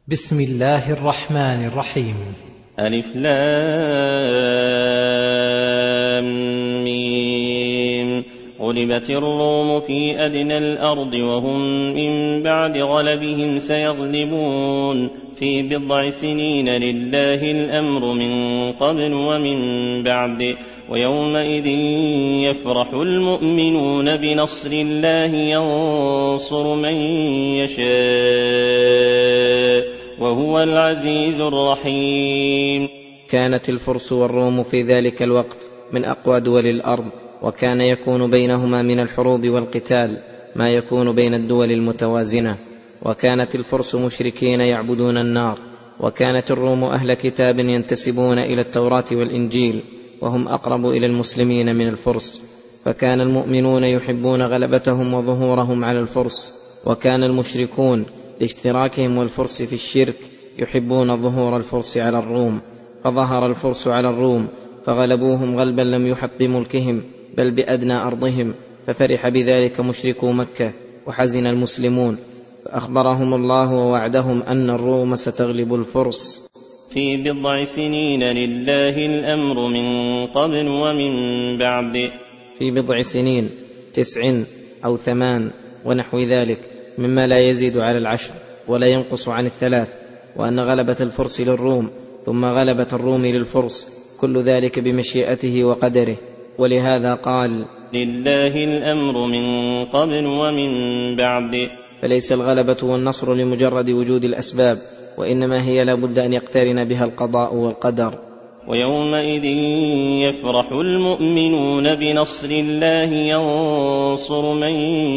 بسم الله الرحمن الرحيم. ألف لام ميم. غلبت الروم في أدنى الأرض وهم من بعد غلبهم سيغلبون في بضع سنين لله الأمر من قبل ومن بعد ويومئذ يفرح المؤمنون بنصر الله ينصر من يشاء وهو العزيز الرحيم. كانت الفرس والروم في ذلك الوقت من أقوى دول الأرض، وكان يكون بينهما من الحروب والقتال ما يكون بين الدول المتوازنة. وكانت الفرس مشركين يعبدون النار، وكانت الروم أهل كتاب ينتسبون إلى التوراة والإنجيل، وهم أقرب إلى المسلمين من الفرس، فكان المؤمنون يحبون غلبتهم وظهورهم على الفرس، وكان المشركون لاشتراكهم والفرس في الشرك يحبون ظهور الفرس على الروم، فظهر الفرس على الروم فغلبوهم غلبا لم يحط بملكهم بل بأدنى أرضهم، ففرح بذلك مشركو مكة وحزن المسلمون، فأخبرهم الله ووعدهم أن الروم ستغلب الفرس. في بضع سنين لله الأمر من قبل ومن بعد. في بضع سنين 9 أو 8 ونحو ذلك، مما لا يزيد على 10 ولا ينقص عن 3، وأن غلبة الفرس للروم ثم غلبة الروم للفرس كل ذلك بمشيئته وقدره. ولهذا قال لله الأمر من قبل ومن بعد. فليس الغلبة والنصر لمجرد وجود الأسباب، وإنما هي لا بد أن يقترن بها القضاء والقدر. ويومئذ يفرح المؤمنون بنصر الله ينصر من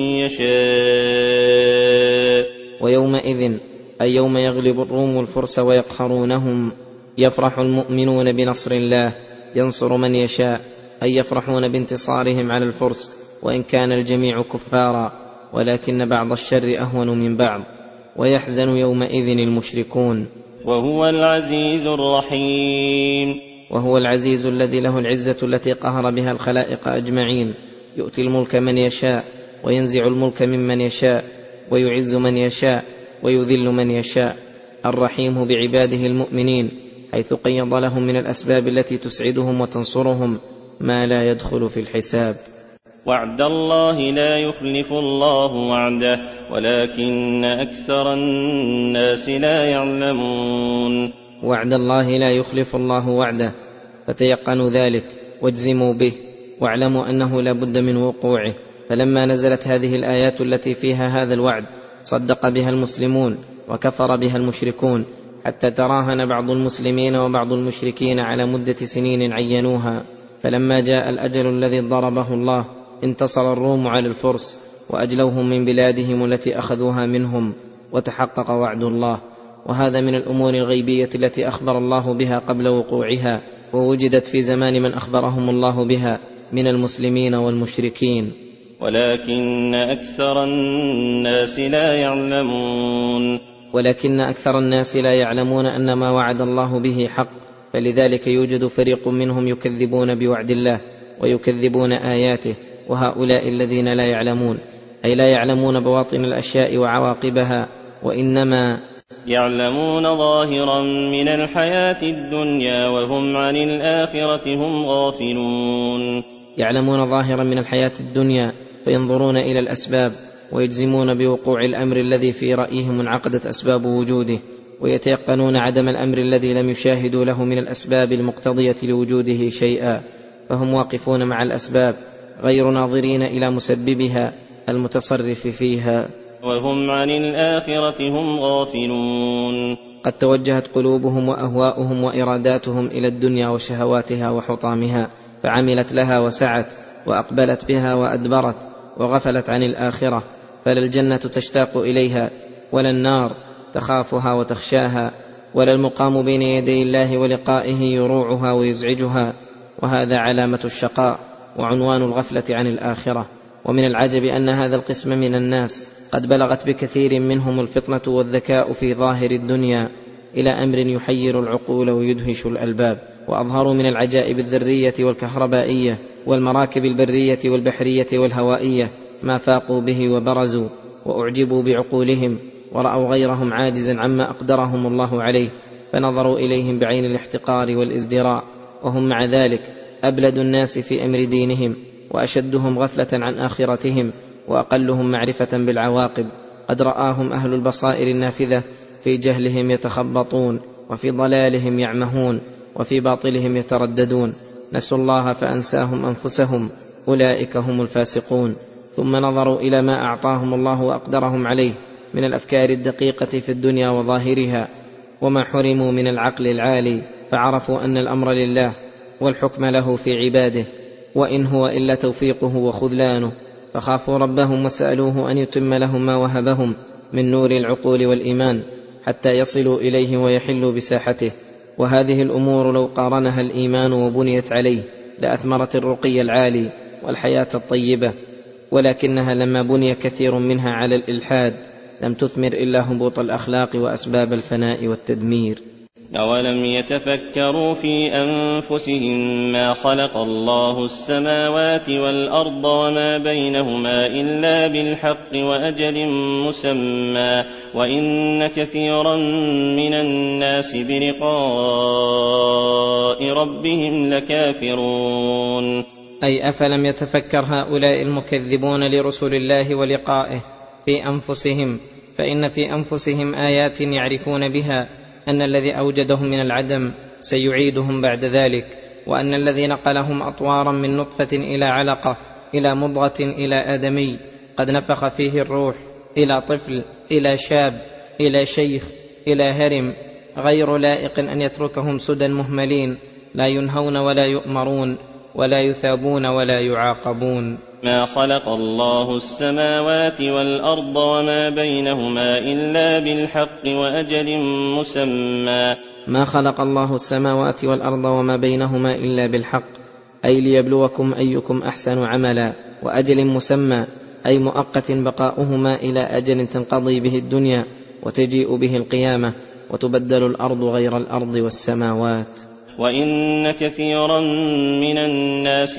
يشاء. ويومئذ أي يوم يغلب الروم الفرس ويقهرونهم، يفرح المؤمنون بنصر الله ينصر من يشاء، أي يفرحون بانتصارهم على الفرس وإن كان الجميع كفارا، ولكن بعض الشر أهون من بعض. ويحزن يومئذ المشركون. وهو العزيز الرحيم. وهو العزيز الذي له العزة التي قهر بها الخلائق أجمعين، يؤتي الملك من يشاء وينزع الملك ممن يشاء ويعز من يشاء ويذل من يشاء. الرحيم بعباده المؤمنين، حيث قيض لهم من الأسباب التي تسعدهم وتنصرهم ما لا يدخل في الحساب. وعد الله لا يخلف الله وعده ولكن أكثر الناس لا يعلمون. وعد الله لا يخلف الله وعده، فتيقنوا ذلك واجزموا به، واعلموا أنه لا بد من وقوعه. فلما نزلت هذه الآيات التي فيها هذا الوعد صدق بها المسلمون وكفر بها المشركون، حتى تراهن بعض المسلمين وبعض المشركين على مدة سنين عينوها. فلما جاء الأجل الذي ضربه الله انتصر الروم على الفرس وأجلوهم من بلادهم التي أخذوها منهم، وتحقق وعد الله. وهذا من الأمور الغيبية التي أخبر الله بها قبل وقوعها، ووجدت في زمان من أخبرهم الله بها من المسلمين والمشركين، ولكن أكثر الناس لا يعلمون. ولكن أكثر الناس لا يعلمون أن ما وعد الله به حق، فلذلك يوجد فريق منهم يكذبون بوعد الله ويكذبون آياته، وهؤلاء الذين لا يعلمون أي لا يعلمون بواطن الأشياء وعواقبها، وإنما يعلمون ظاهرا من الحياة الدنيا وهم عن الآخرة هم غافلون. يعلمون ظاهرا من الحياة الدنيا فينظرون إلى الأسباب ويجزمون بوقوع الأمر الذي في رأيهم انعقدت أسباب وجوده، ويتيقنون عدم الأمر الذي لم يشاهدوا له من الأسباب المقتضية لوجوده شيئا، فهم واقفون مع الأسباب غير ناظرين إلى مسببها المتصرف فيها، وهم عن الآخرة هم غافلون. قد توجهت قلوبهم وأهواؤهم وإراداتهم إلى الدنيا وشهواتها وحطامها، فعملت لها وسعت وأقبلت بها وأدبرت، وغفلت عن الآخرة، فلا الجنة تشتاق إليها ولا النار تخافها وتخشاها، ولا المقام بين يدي الله ولقائه يروعها ويزعجها. وهذا علامة الشقاء وعنوان الغفلة عن الآخرة. ومن العجب أن هذا القسم من الناس قد بلغت بكثير منهم الفطنة والذكاء في ظاهر الدنيا إلى أمر يحير العقول ويدهش الألباب، وأظهروا من العجائب الذرية والكهربائية والمراكب البرية والبحرية والهوائية ما فاقوا به وبرزوا وأعجبوا بعقولهم، ورأوا غيرهم عاجزا عما أقدرهم الله عليه فنظروا إليهم بعين الاحتقار والازدراء، وهم مع ذلك أبلد الناس في أمر دينهم وأشدهم غفلة عن آخرتهم وأقلهم معرفة بالعواقب. قد رآهم أهل البصائر النافذة في جهلهم يتخبطون، وفي ضلالهم يعمهون، وفي باطلهم يترددون. نسوا الله فأنساهم أنفسهم، أولئك هم الفاسقون. ثم نظروا إلى ما أعطاهم الله وأقدرهم عليه من الأفكار الدقيقة في الدنيا وظاهرها، وما حرموا من العقل العالي، فعرفوا أن الأمر لله والحكم له في عباده، وإن هو إلا توفيقه وخذلانه، فخافوا ربهم وسألوه أن يتم لهم ما وهبهم من نور العقول والإيمان حتى يصلوا إليه ويحلوا بساحته. وهذه الأمور لو قارنها الإيمان وبنيت عليه لأثمرت الرقي العالي والحياة الطيبة، ولكنها لما بني كثير منها على الإلحاد لم تثمر إلا هبوط الأخلاق وأسباب الفناء والتدمير. أولم يتفكروا في أنفسهم ما خلق الله السماوات والأرض وما بينهما إلا بالحق وأجل مسمى وإن كثيرا من الناس بلقاء ربهم لكافرون. أي أفلم يتفكر هؤلاء المكذبون لرسل الله ولقائه في أنفسهم، فإن في أنفسهم آيات يعرفون بها أن الذي أوجدهم من العدم سيعيدهم بعد ذلك، وأن الذي نقلهم أطوارا من نطفة إلى علقة إلى مضغة إلى آدمي قد نفخ فيه الروح إلى طفل إلى شاب إلى شيخ إلى هرم، غير لائق أن يتركهم سدى مهملين لا ينهون ولا يؤمرون ولا يثابون ولا يعاقبون. ما خلق الله السماوات والأرض وما بينهما إلا بالحق وأجل مسمى. ما خلق الله السماوات والأرض وما بينهما إلا بالحق، أي ليبلوكم أيكم أحسن عملا، وأجل مسمى أي مؤقت بقاؤهما إلى أجل تنقضي به الدنيا وتجيء به القيامة وتبدل الأرض غير الأرض والسماوات. وإن كثيرا من الناس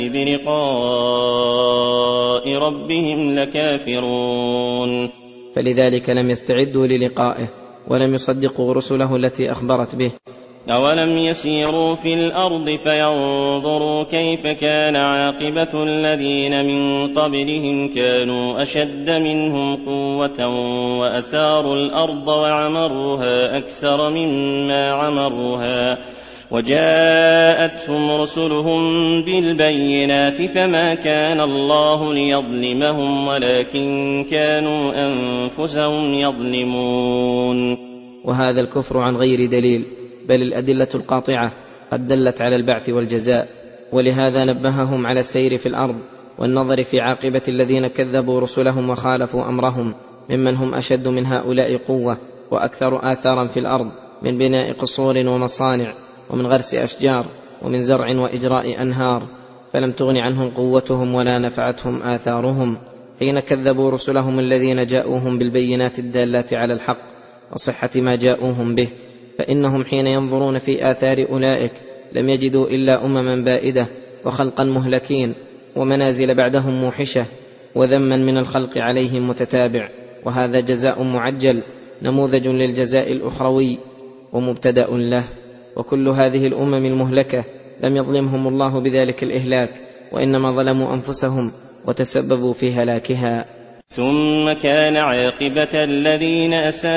بلقاء ربهم لكافرون. فلذلك لم يستعدوا للقائه ولم يصدقوا رسله التي أخبرت به. أولم يسيروا في الأرض فينظروا كيف كان عاقبة الذين من قبلهم كانوا أشد منهم قوة وأثاروا الأرض وعمروها أكثر مما عمروها وجاءتهم رسلهم بالبينات فما كان الله ليظلمهم ولكن كانوا أنفسهم يظلمون. وهذا الكفر عن غير دليل، بل الأدلة القاطعة قد دلت على البعث والجزاء، ولهذا نبههم على السير في الأرض والنظر في عاقبة الذين كذبوا رسلهم وخالفوا أمرهم ممن هم أشد من هؤلاء قوة وأكثر آثارا في الأرض، من بناء قصور ومصانع ومن غرس أشجار ومن زرع وإجراء أنهار، فلم تغن عنهم قوتهم ولا نفعتهم آثارهم حين كذبوا رسلهم الذين جاءوهم بالبينات الدالات على الحق وصحة ما جاءوهم به. فإنهم حين ينظرون في آثار أولئك لم يجدوا إلا أمما بائدة وخلقا مهلكين ومنازل بعدهم موحشة وذما من الخلق عليهم متتابع، وهذا جزاء معجل نموذج للجزاء الأخروي ومبتدأ له. وكل هذه الأمم المهلكة لم يظلمهم الله بذلك الإهلاك، وإنما ظلموا أنفسهم وتسببوا في هلاكها. ثم كان عاقبة الذين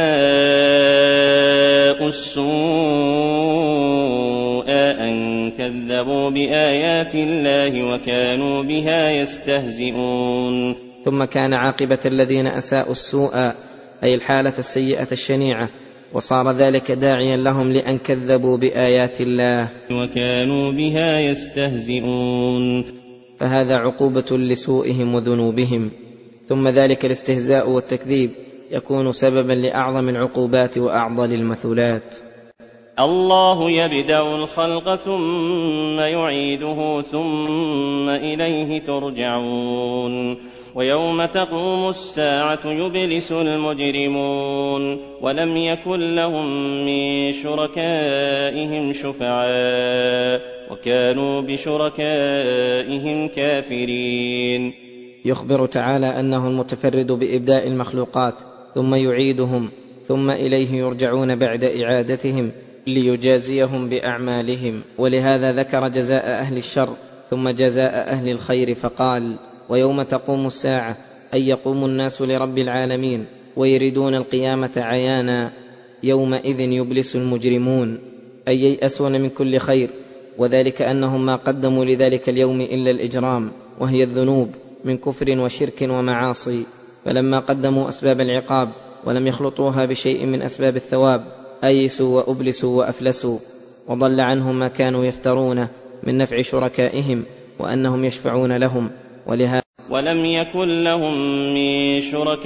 أساءوا السوء أن كذبوا بآيات الله وكانوا بها يستهزئون. ثم كان عاقبة الذين أساءوا السوء أي الحالة السيئة الشنيعة، وصار ذلك داعيا لهم لأن كذبوا بآيات الله وكانوا بها يستهزئون. فهذا عقوبة لسوءهم وذنوبهم. ثم ذلك الاستهزاء والتكذيب يكون سببا لأعظم العقوبات وأعضل المثلات. الله يبدأ الخلق ثم يعيده ثم إليه ترجعون. ويوم تقوم الساعة يبلس المجرمون ولم يكن لهم من شركائهم شفعاء وكانوا بشركائهم كافرين. يخبر تعالى أنه المتفرد بإبداء المخلوقات ثم يعيدهم ثم إليه يرجعون بعد إعادتهم ليجازيهم بأعمالهم. ولهذا ذكر جزاء أهل الشر ثم جزاء أهل الخير فقال: ويوم تقوم الساعة أي يقوم الناس لرب العالمين ويريدون القيامة عيانا يومئذ يبلس المجرمون، أي ييأسون من كل خير، وذلك أنهم ما قدموا لذلك اليوم إلا الإجرام وهي الذنوب من كفر وشرك ومعاصي، فلما قدموا أسباب العقاب ولم يخلطوها بشيء من أسباب الثواب أيسوا وأبلسوا وأفلسوا، وضل عنهم ما كانوا يفترونه من نفع شركائهم وأنهم يشفعون لهم. ولم يكن لهم من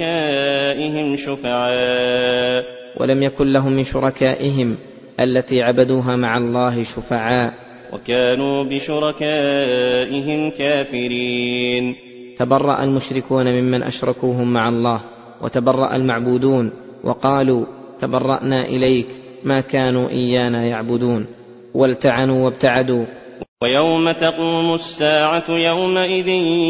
شركائهم التي عبدوها مع الله شفعاء، وكانوا بشركائهم كافرين. تبرأ المشركون ممن أشركوهم مع الله، وتبرأ المعبودون وقالوا: تبرأنا إليك، ما كانوا إيانا يعبدون، والتعنوا وابتعدوا. ويوم تقوم الساعة يومئذ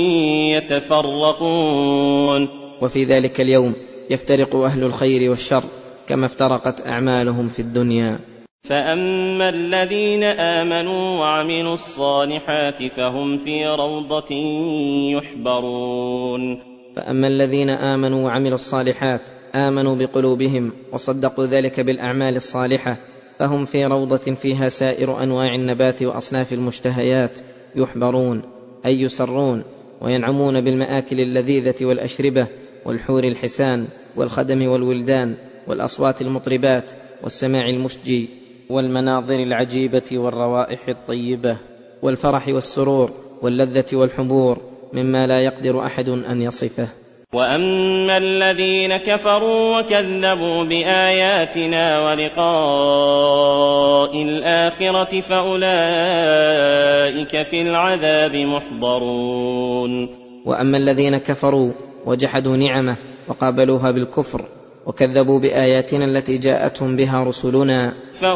يتفرقون. وفي ذلك اليوم يفترق أهل الخير والشر كما افترقت أعمالهم في الدنيا. فأما الذين آمنوا وعملوا الصالحات فهم في روضة يحبرون. فأما الذين آمنوا وعملوا الصالحات، آمنوا بقلوبهم وصدقوا ذلك بالأعمال الصالحة، فهم في روضة فيها سائر أنواع النبات وأصناف المشتهيات، يحبرون أي يسرون، وينعمون بالمآكل اللذيذة والأشربة والحور الحسان والخدم والولدان والأصوات المطربات والسماع المشجي والمناظر العجيبة والروائح الطيبة والفرح والسرور واللذة والحبور مما لا يقدر أحد أن يصفه. وأما الذين كفروا وكذبوا بآياتنا ولقاء الآخرة فأولئك في العذاب محضرون. وأما الذين كفروا وجحدوا نعمه وقابلوها بالكفر وكذبوا بآياتنا التي جاءتهم بها رسلنا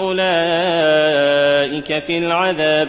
فأولئك في العذاب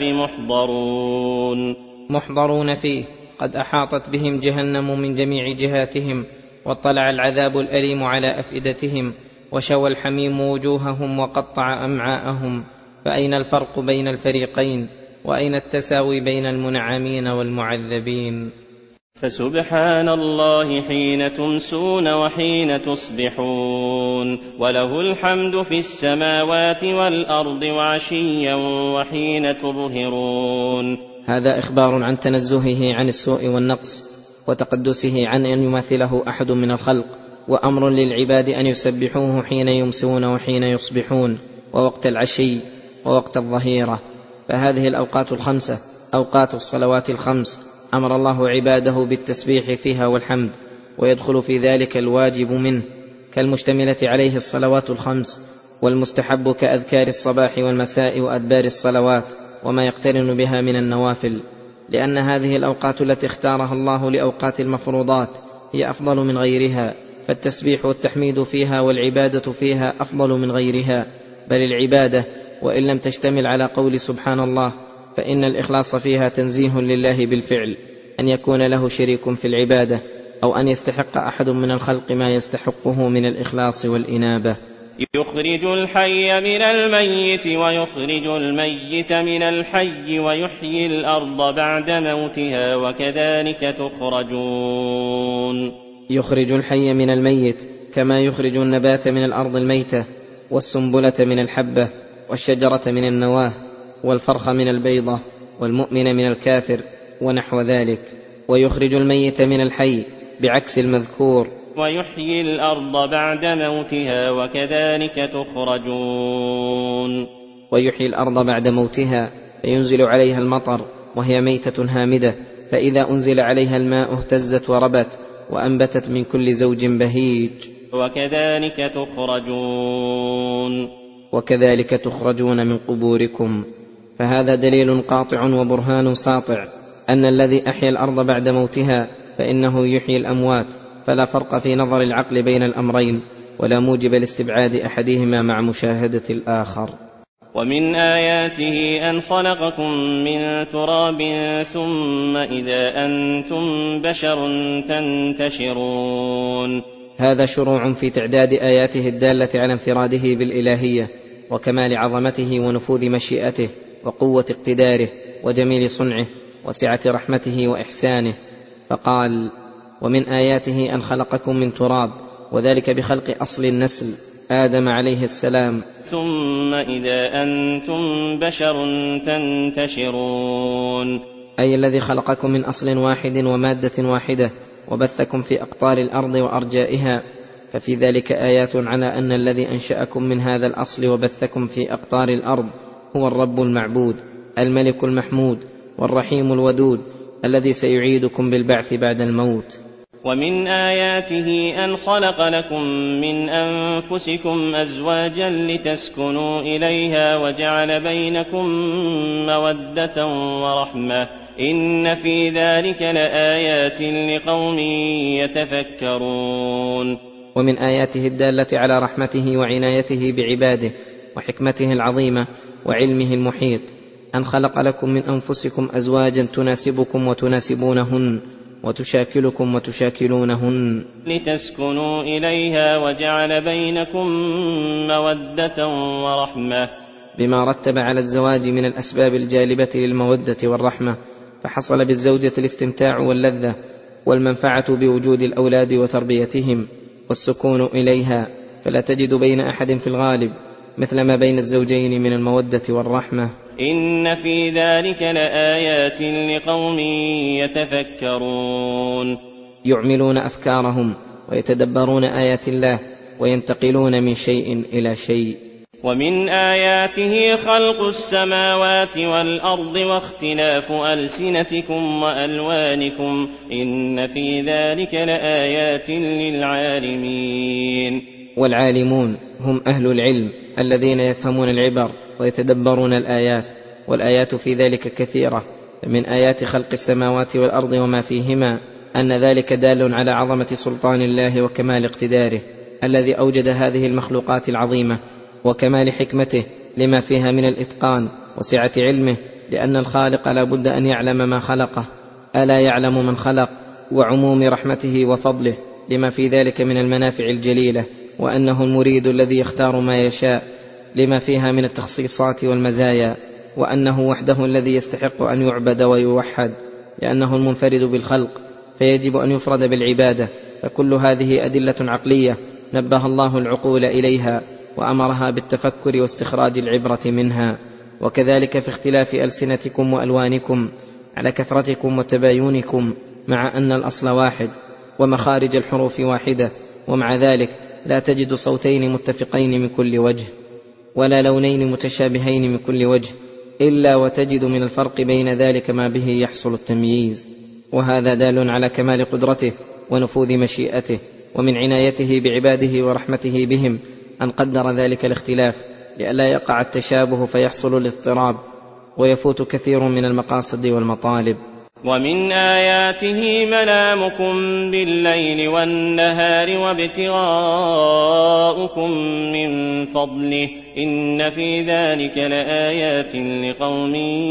محضرون فيه، قد أحاطت بهم جهنم من جميع جهاتهم، واطلع العذاب الأليم على أفئدتهم، وشوى الحميم وجوههم وقطع أمعاءهم. فأين الفرق بين الفريقين؟ وأين التساوي بين المنعمين والمعذبين؟ فسبحان الله حين تمسون وحين تصبحون، وله الحمد في السماوات والأرض وعشيا وحين تظهرون. هذا إخبار عن تنزهه عن السوء والنقص وتقدسه عن أن يماثله أحد من الخلق، وأمر للعباد أن يسبحوه حين يمسون وحين يصبحون، ووقت العشي ووقت الظهيرة. فهذه الأوقات الخمسة أوقات الصلوات الخمس، أمر الله عباده بالتسبيح فيها والحمد، ويدخل في ذلك الواجب منه كالمشتملة عليه الصلوات الخمس، والمستحب كأذكار الصباح والمساء وأدبار الصلوات وما يقترن بها من النوافل، لأن هذه الأوقات التي اختارها الله لأوقات المفروضات هي أفضل من غيرها، فالتسبيح والتحميد فيها والعبادة فيها أفضل من غيرها. بل العبادة وإن لم تشتمل على قول سبحان الله، فإن الإخلاص فيها تنزيه لله بالفعل، أن يكون له شريك في العبادة، أو أن يستحق أحد من الخلق ما يستحقه من الإخلاص والإنابة. يخرج الحي من الميت ويخرج الميت من الحي ويحيي الأرض بعد موتها وكذلك تخرجون. يخرج الحي من الميت كما يخرج النبات من الأرض الميتة، والسنبلة من الحبة، والشجرة من النواه، والفرخ من البيضة، والمؤمن من الكافر، ونحو ذلك. ويخرج الميت من الحي بعكس المذكور. ويحيي الأرض بعد موتها وكذلك تخرجون. ويحيي الأرض بعد موتها فينزل عليها المطر وهي ميتة هامدة، فإذا أنزل عليها الماء اهتزت وربت وأنبتت من كل زوج بهيج. وكذلك تخرجون من قبوركم. فهذا دليل قاطع وبرهان ساطع أن الذي أحيا الأرض بعد موتها فإنه يحيي الأموات، فلا فرق في نظر العقل بين الأمرين، ولا موجب لاستبعاد أحدهما مع مشاهدة الآخر. ومن آياته أن خلقكم من تراب ثم إذا أنتم بشر تنتشرون. هذا شروع في تعداد آياته الدالة على انفراده بالإلهية وكمال عظمته ونفوذ مشيئته وقوة اقتداره وجميل صنعه وسعة رحمته وإحسانه. فقال: ومن آياته أن خلقكم من تراب، وذلك بخلق أصل النسل آدم عليه السلام، ثم إذا أنتم بشر تنتشرون، أي الذي خلقكم من أصل واحد ومادة واحدة وبثكم في أقطار الأرض وأرجائها. ففي ذلك آيات على أن الذي أنشأكم من هذا الأصل وبثكم في أقطار الأرض هو الرب المعبود الملك المحمود والرحيم الودود الذي سيعيدكم بالبعث بعد الموت. ومن آياته أن خلق لكم من أنفسكم أزواجا لتسكنوا إليها وجعل بينكم مودة ورحمة، إن في ذلك لآيات لقوم يتفكرون. ومن آياته الدالة على رحمته وعنايته بعباده وحكمته العظيمة وعلمه المحيط أن خلق لكم من أنفسكم أزواجا تناسبكم وتناسبونهن وتشاكلكم وتشاكلونهن لتسكنوا إليها وجعل بينكم مودة ورحمة، بما رتب على الزواج من الأسباب الجالبة للمودة والرحمة، فحصل بالزوجة الاستمتاع واللذة والمنفعة بوجود الأولاد وتربيتهم والسكون إليها، فلا تجد بين أحد في الغالب مثل ما بين الزوجين من المودة والرحمة. إن في ذلك لآيات لقوم يتفكرون، يعملون أفكارهم ويتدبرون آيات الله وينتقلون من شيء إلى شيء. ومن آياته خلق السماوات والأرض واختلاف ألسنتكم وألوانكم، إن في ذلك لآيات للعالمين. والعالمون هم أهل العلم الذين يفهمون العبر ويتدبرون الآيات، والآيات في ذلك كثيرة. من آيات خلق السماوات والأرض وما فيهما أن ذلك دال على عظمة سلطان الله وكمال اقتداره الذي أوجد هذه المخلوقات العظيمة، وكمال حكمته لما فيها من الإتقان وسعة علمه، لأن الخالق لا بد أن يعلم ما خلقه، ألا يعلم من خلق، وعموم رحمته وفضله لما في ذلك من المنافع الجليلة، وأنه المريد الذي يختار ما يشاء لما فيها من التخصيصات والمزايا، وأنه وحده الذي يستحق أن يعبد ويوحد لأنه المنفرد بالخلق فيجب أن يفرد بالعبادة. فكل هذه أدلة عقلية نبه الله العقول إليها وأمرها بالتفكر واستخراج العبرة منها. وكذلك في اختلاف ألسنتكم وألوانكم على كثرتكم وتباينكم، مع أن الأصل واحد ومخارج الحروف واحدة، ومع ذلك لا تجد صوتين متفقين من كل وجه ولا لونين متشابهين من كل وجه، إلا وتجد من الفرق بين ذلك ما به يحصل التمييز. وهذا دال على كمال قدرته ونفوذ مشيئته ومن عنايته بعباده ورحمته بهم أن قدر ذلك الاختلاف لئلا يقع التشابه فيحصل الاضطراب ويفوت كثير من المقاصد والمطالب. ومن آياته منامكم بالليل والنهار وابتغاؤكم من فضله، إن في ذلك لآيات لقوم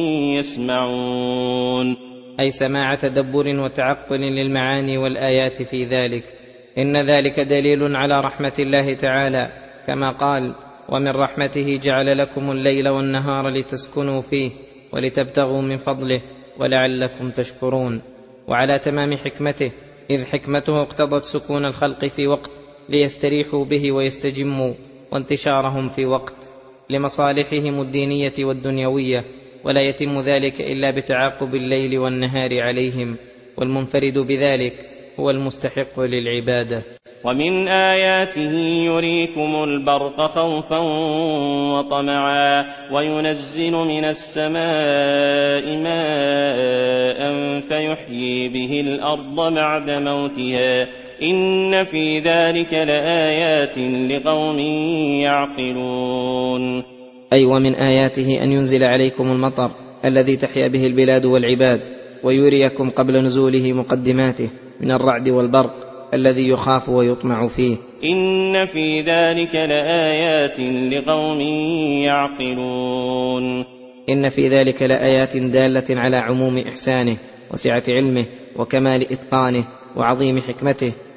يسمعون، أي سماع تدبر وتعقل للمعاني والآيات في ذلك. إن ذلك دليل على رحمة الله تعالى، كما قال: ومن رحمته جعل لكم الليل والنهار لتسكنوا فيه ولتبتغوا من فضله ولعلكم تشكرون. وعلى تمام حكمته، إذ حكمته اقتضت سكون الخلق في وقت ليستريحوا به ويستجموا، وانتشارهم في وقت لمصالحهم الدينية والدنيوية، ولا يتم ذلك إلا بتعاقب الليل والنهار عليهم، والمنفرد بذلك هو المستحق للعبادة. ومن آياته يريكم البرق خوفا وطمعا وينزل من السماء ماء فيحيي به الأرض بعد موتها، إن في ذلك لآيات لقوم يعقلون. أي ومن آياته أن ينزل عليكم المطر الذي تحيا به البلاد والعباد، ويريكم قبل نزوله مقدماته من الرعد والبرق الذي يخاف ويطمع فيه، إن في ذلك لآيات لقوم يعقلون. إن في ذلك لآيات دالة على عموم إحسانه وسعة علمه وكمال إتقانه وعظيم حكمته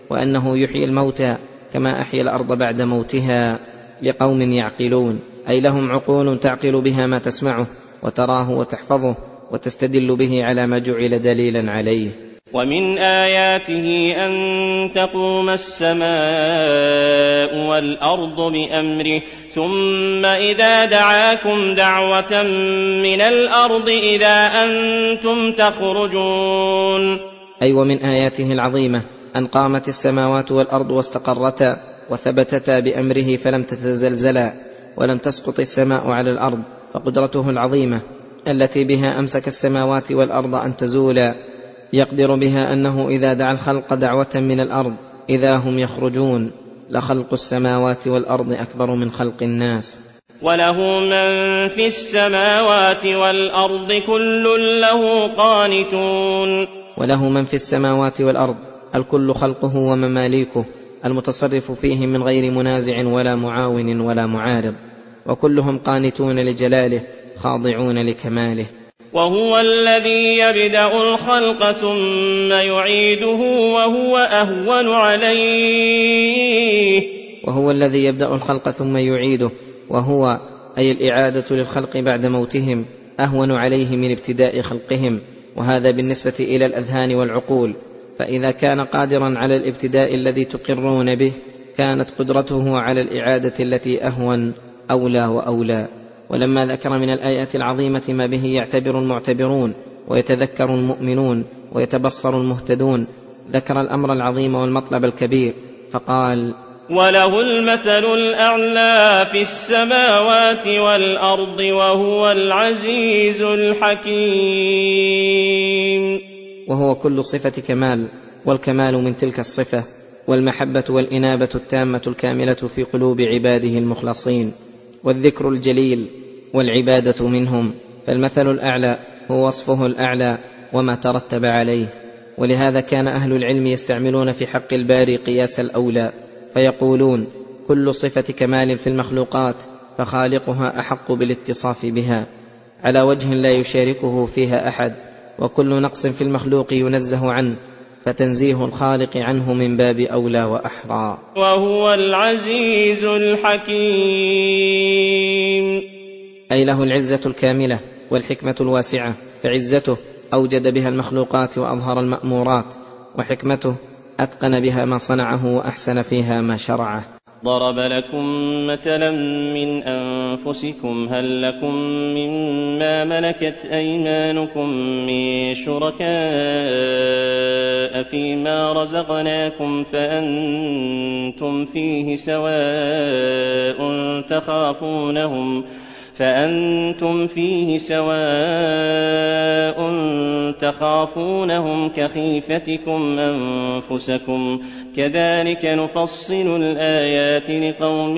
وأنه يحيي الموتى كما أحيا الأرض بعد موتها لقوم يعقلون، أي لهم عقول تعقل بها ما تسمعه وتراه وتحفظه وتستدل به على ما جعل دليلا عليه. ومن آياته أن تقوم السماء والأرض بأمره ثم إذا دعاكم دعوة من الأرض إذا أنتم تخرجون. أي ومن آياته العظيمة أن قامت السماوات والأرض واستقرتا وثبتتا بأمره فلم تتزلزلا ولم تسقط السماء على الأرض، فقدرته العظيمة التي بها أمسك السماوات والأرض أن تزولا يقدر بها أنه إذا دعا الخلق دعوة من الأرض إذا هم يخرجون، لخلق السماوات والأرض أكبر من خلق الناس. وله من في السماوات والأرض كل له قانتون. وله من في السماوات والأرض الكل خلقه ومماليكه المتصرف فيه من غير منازع ولا معاون ولا معارض، وكلهم قانتون لجلاله خاضعون لكماله. وهو الذي يبدأ الخلق ثم يعيده وهو أهون عليه. وهو الذي يبدأ الخلق ثم يعيده، وهو أي الإعادة للخلق بعد موتهم أهون عليه من ابتداء خلقهم، وهذا بالنسبة إلى الأذهان والعقول، فإذا كان قادرا على الابتداء الذي تقرون به كانت قدرته على الإعادة التي أهون أولى وأولى. ولما ذكر من الآيات العظيمة ما به يعتبر المعتبرون ويتذكر المؤمنون ويتبصر المهتدون ذكر الأمر العظيم والمطلب الكبير فقال: وله المثل الأعلى في السماوات والأرض وهو العزيز الحكيم. وهو كل صفة كمال، والكمال من تلك الصفة، والمحبة والإنابة التامة الكاملة في قلوب عباده المخلصين، والذكر الجليل والعبادة منهم، فالمثل الأعلى هو وصفه الأعلى وما ترتب عليه. ولهذا كان أهل العلم يستعملون في حق الباري قياس الأولى، فيقولون: كل صفة كمال في المخلوقات فخالقها أحق بالاتصاف بها على وجه لا يشاركه فيها أحد، وكل نقص في المخلوق ينزه عنه، فتنزيه الخالق عنه من باب أولى وأحرى. وهو العزيز الحكيم، أي له العزة الكاملة والحكمة الواسعة، فعزته أوجد بها المخلوقات وأظهر المأمورات، وحكمته أتقن بها ما صنعه وأحسن فيها ما شرعه. ضرب لكم مثلا من أنفسكم هل لكم مما ملكت أيمانكم من شركاء فيما رزقناكم فأنتم فيه سواء تخافونهم كخيفتكم أنفسكم كذلك نفصل الآيات لقوم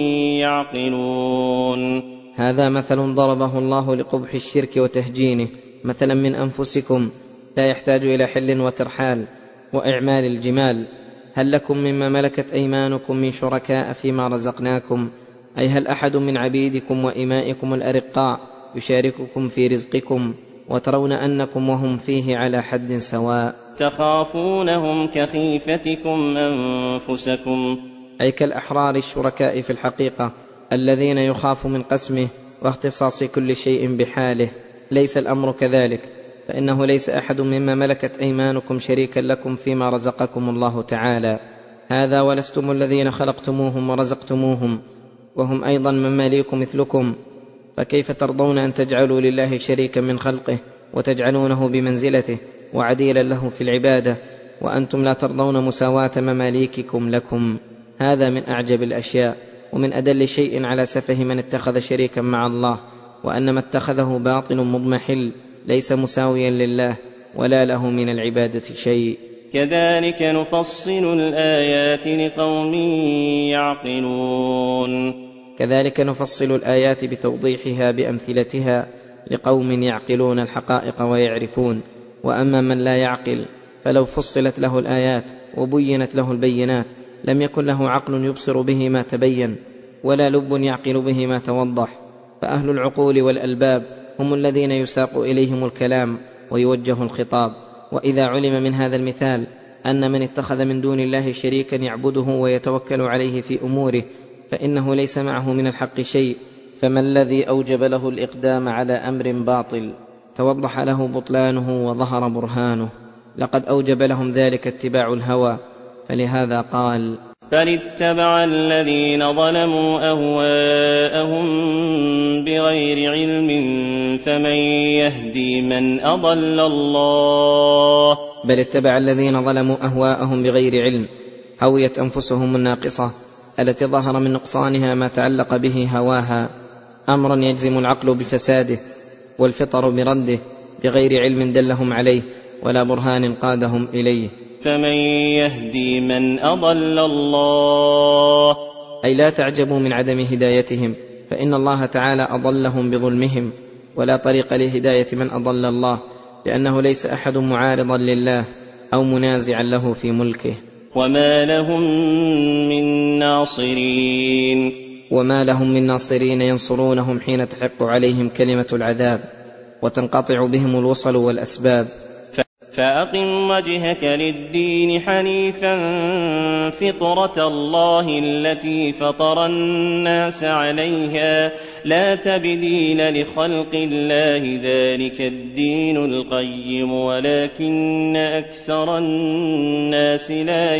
يعقلون. هذا مثل ضربه الله لقبح الشرك وتهجينه، مثلا من أنفسكم لا يحتاج إلى حل وترحال وإعمال الجمال. هل لكم مما ملكت أيمانكم من شركاء فيما رزقناكم، أي هل أحد من عبيدكم وإمائكم الأرقاء يشارككم في رزقكم وترون أنكم وهم فيه على حد سواء؟ تخافونهم كخيفتكم أنفسكم، أي كالأحرار الشركاء في الحقيقة الذين يخاف من قسمه واختصاص كل شيء بحاله. ليس الأمر كذلك، فإنه ليس أحد مما ملكت أيمانكم شريكا لكم فيما رزقكم الله تعالى هذا، ولستم الذين خلقتموهم ورزقتموهم، وهم أيضا مماليك مثلكم، فكيف ترضون أن تجعلوا لله شريكا من خلقه وتجعلونه بمنزلته وعديلا له في العبادة، وأنتم لا ترضون مساواة مماليككم لكم؟ هذا من أعجب الأشياء ومن أدل شيء على سفه من اتخذ شريكا مع الله، وأن ما اتخذه باطل مضمحل ليس مساويا لله ولا له من العبادة شيء. كذلك نفصل الآيات لقوم يعقلون. كذلك نفصل الآيات بتوضيحها بأمثلتها لقوم يعقلون الحقائق ويعرفون. وأما من لا يعقل فلو فصلت له الآيات وبينت له البينات لم يكن له عقل يبصر به ما تبين ولا لب يعقل به ما توضح. فأهل العقول والألباب هم الذين يساق إليهم الكلام ويوجه الخطاب. وإذا علم من هذا المثال أن من اتخذ من دون الله شريكا يعبده ويتوكل عليه في أموره فإنه ليس معه من الحق شيء، فما الذي أوجب له الإقدام على أمر باطل توضح له بطلانه وظهر برهانه؟ لقد أوجب لهم ذلك اتباع الهوى، فلهذا قال: بل اتبع الذين ظلموا أهواءهم بغير علم فمن يهدي من أضل الله. بل اتبع الذين ظلموا أهواءهم بغير علم، هويت أنفسهم الناقصة التي ظهر من نقصانها ما تعلق به هواها، أمرا يجزم العقل بفساده والفطر برده بغير علم دلهم عليه ولا برهان قادهم إليه. فمن يهدي من أضل الله، أي لا تعجبوا من عدم هدايتهم، فإن الله تعالى أضلهم بظلمهم، ولا طريق لهداية من أضل الله، لأنه ليس أحد معارضا لله أو منازعا له في ملكه. وما لهم من ناصرين، وما لهم من ناصرين ينصرونهم حين تحق عليهم كلمة العذاب وتنقطع بهم الوصل والأسباب. فأقم وجهك للدين حنيفا فطرة الله التي فطر الناس عليها لا تبديل لخلق الله ذلك الدين القيم ولكن أكثر الناس لا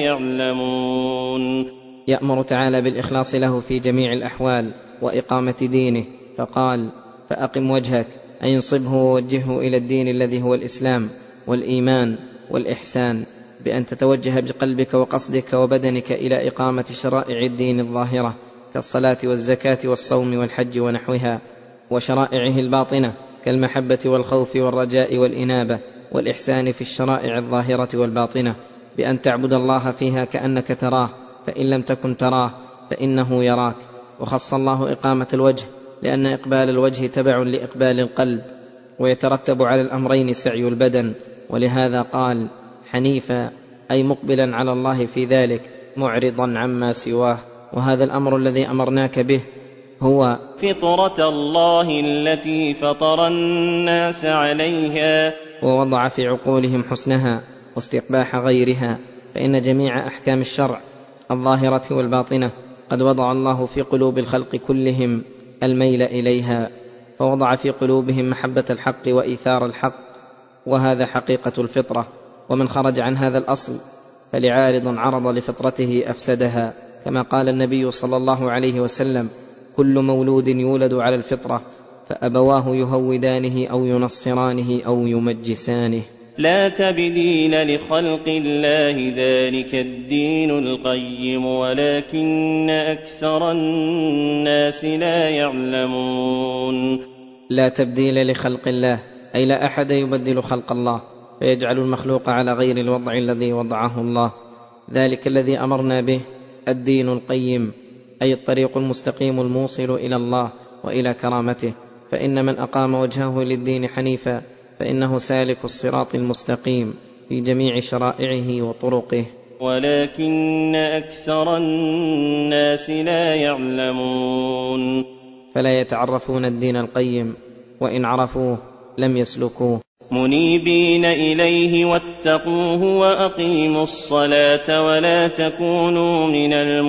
يعلمون. يأمر تعالى بالإخلاص له في جميع الأحوال وإقامة دينه، فقال: فأقم وجهك، أي انصبه ووجهه إلى الدين الذي هو الإسلام والإيمان والإحسان، بأن تتوجه بقلبك وقصدك وبدنك إلى إقامة شرائع الدين الظاهرة كالصلاة والزكاة والصوم والحج ونحوها، وشرائعه الباطنة كالمحبة والخوف والرجاء والإنابة والإحسان في الشرائع الظاهرة والباطنة، بأن تعبد الله فيها كأنك تراه، فإن لم تكن تراه فإنه يراك. وخص الله إقامة الوجه لأن إقبال الوجه تبع لإقبال القلب، ويترتب على الأمرين سعي البدن، ولهذا قال: حنيفا، أي مقبلا على الله في ذلك معرضا عما سواه. وهذا الأمر الذي أمرناك به هو فطرة الله التي فطر الناس عليها، ووضع في عقولهم حسنها واستقباح غيرها، فإن جميع أحكام الشرع الظاهرة والباطنة قد وضع الله في قلوب الخلق كلهم الميل إليها، فوضع في قلوبهم محبة الحق وإيثار الحق، وهذا حقيقة الفطرة. ومن خرج عن هذا الأصل فلعارض عرض لفطرته أفسدها، كما قال النبي صلى الله عليه وسلم: كل مولود يولد على الفطرة فأبواه يهودانه أو ينصرانه أو يمجسانه. لا تبديل لخلق الله ذلك الدين القيم ولكن أكثر الناس لا يعلمون. لا تبديل لخلق الله، أي لا أحد يبدل خلق الله فيجعل المخلوق على غير الوضع الذي وضعه الله. ذلك الذي أمرنا به الدين القيم، أي الطريق المستقيم الموصل إلى الله وإلى كرامته، فإن من أقام وجهه للدين حنيفا فإنه سالك الصراط المستقيم في جميع شرائعه وطرقه، ولكن أكثر الناس لا يعلمون. فلا يتعرفون الدين القيم، وإن عرفوه لم يسلكوه. منيبين إليه واتقوه وأقيموا الصلاة ولا تكونوا من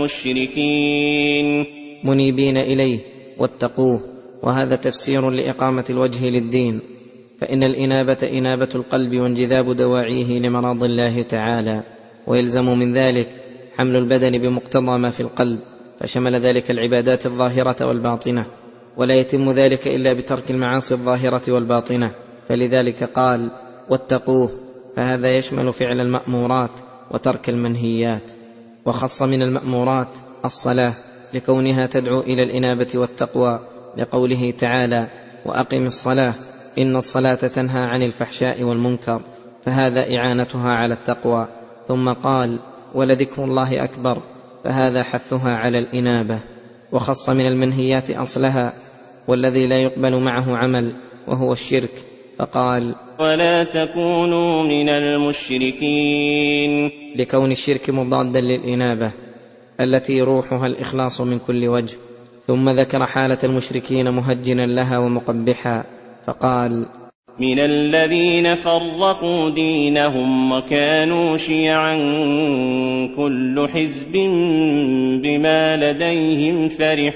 المشركين. منيبين إليه واتقوه، وهذا تفسير لإقامة الوجه للدين، فإن الإنابة إنابة القلب وانجذاب دواعيه لمراض الله تعالى، ويلزم من ذلك حمل البدن بمقتضى ما في القلب، فشمل ذلك العبادات الظاهرة والباطنة، ولا يتم ذلك إلا بترك المعاصي الظاهرة والباطنة، فلذلك قال: واتقوه، فهذا يشمل فعل المأمورات وترك المنهيات. وخص من المأمورات الصلاة لكونها تدعو إلى الإنابة والتقوى، لقوله تعالى: وأقم الصلاة إن الصلاة تنهى عن الفحشاء والمنكر، فهذا إعانتها على التقوى. ثم قال: ولذكر الله أكبر، فهذا حثها على الإنابة. وخص من المنهيات أصلها والذي لا يقبل معه عمل، وهو الشرك، فقال: ولا تكونوا من المشركين، لكون الشرك مضادا للإنابة التي روحها الإخلاص من كل وجه. ثم ذكر حالة المشركين مهجنا لها ومقبحا، فقال: من الذين فرقوا دينهم وكانوا شيعا كل حزب بما لديهم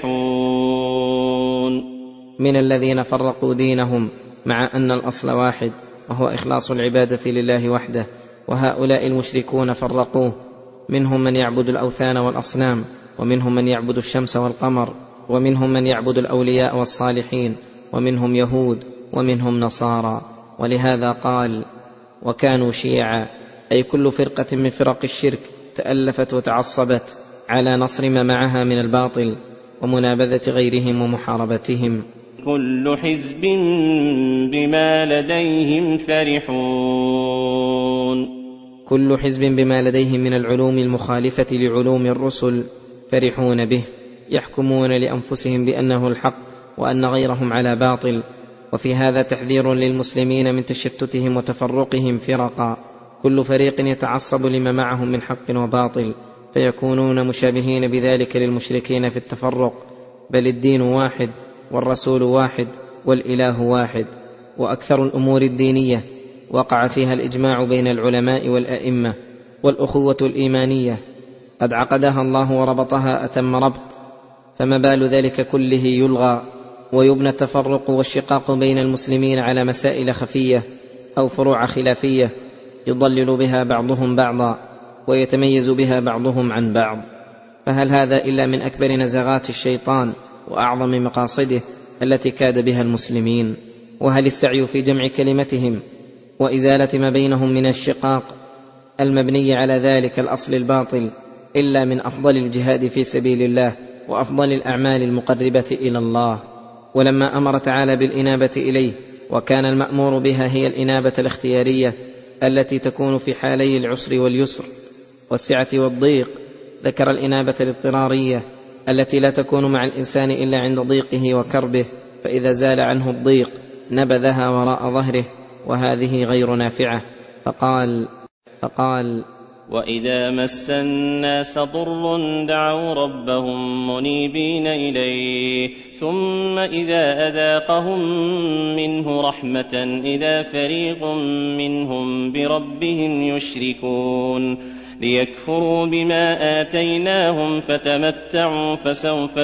فرحون. من الذين فرقوا دينهم مع أن الأصل واحد وهو إخلاص العبادة لله وحده، وهؤلاء المشركون فرقوه، منهم من يعبد الأوثان والأصنام، ومنهم من يعبد الشمس والقمر، ومنهم من يعبد الأولياء والصالحين، ومنهم يهود ومنهم نصارى. ولهذا قال وكانوا شيعا، أي كل فرقة من فرق الشرك تألفت وتعصبت على نصر ما معها من الباطل ومنابذة غيرهم ومحاربتهم. كل حزب بما لديهم فرحون. كل حزب بما لديهم من العلوم المخالفة لعلوم الرسل فرحون به، يحكمون لأنفسهم بأنه الحق وأن غيرهم على باطل. وفي هذا تحذير للمسلمين من تشتتهم وتفرقهم فرقا، كل فريق يتعصب لما معهم من حق وباطل، فيكونون مشابهين بذلك للمشركين في التفرق. بل الدين واحد والرسول واحد والإله واحد. وأكثر الأمور الدينية وقع فيها الإجماع بين العلماء والأئمة، والأخوة الإيمانية قد عقدها الله وربطها أتم ربط، فما بال ذلك كله يلغى ويبنى التفرق والشقاق بين المسلمين على مسائل خفية أو فروع خلافية يضلل بها بعضهم بعضا ويتميز بها بعضهم عن بعض. فهل هذا إلا من أكبر نزغات الشيطان وأعظم مقاصده التي كاد بها المسلمين؟ وهل السعي في جمع كلمتهم وإزالة ما بينهم من الشقاق المبني على ذلك الأصل الباطل إلا من أفضل الجهاد في سبيل الله وأفضل الأعمال المقربة إلى الله؟ ولما أمر تعالى بالإنابة إليه وكان المأمور بها هي الإنابة الاختيارية التي تكون في حالي العسر واليسر والسعة والضيق، ذكر الإنابة الاضطرارية التي لا تكون مع الإنسان إلا عند ضيقه وكربه، فإذا زال عنه الضيق نبذها وراء ظهره، وهذه غير نافعة. فقال وإذا مس الناس ضر دعوا ربهم منيبين إليه ثم إذا أذاقهم منه رحمة إذا فريق منهم بربهم يشركون ليكفروا بما آتيناهم فتمتعوا فسوف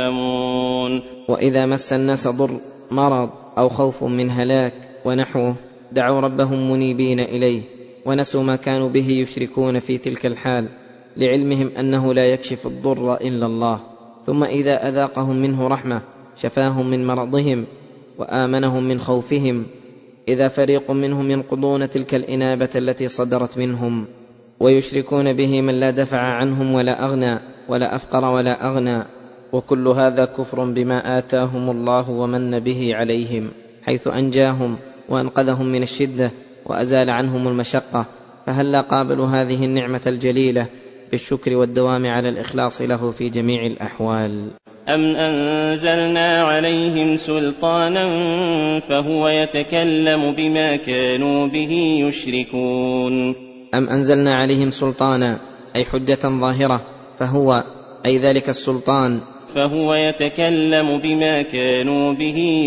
تعلمون. وإذا مس الناس ضر، مرض أو خوف من هلاك ونحوه، دعوا ربهم منيبين إليه، ونسوا ما كانوا به يشركون في تلك الحال لعلمهم أنه لا يكشف الضر إلا الله. ثم إذا أذاقهم منه رحمة شفاهم من مرضهم وآمنهم من خوفهم، إذا فريق منهم ينقضون تلك الإنابة التي صدرت منهم ويشركون به من لا دفع عنهم ولا أغنى ولا أفقر ولا أغنى. وكل هذا كفر بما آتاهم الله ومن به عليهم، حيث أنجاهم وأنقذهم من الشدة وأزال عنهم المشقة. فهل لا قابلوا هذه النعمة الجليلة بالشكر والدوام على الإخلاص له في جميع الأحوال؟ أم أنزلنا عليهم سلطانا فهو يتكلم بما كانوا به يشركون. أم أنزلنا عليهم سلطانا أي حجة ظاهرة، فهو أي ذلك السلطان فهو يتكلم بما كانوا به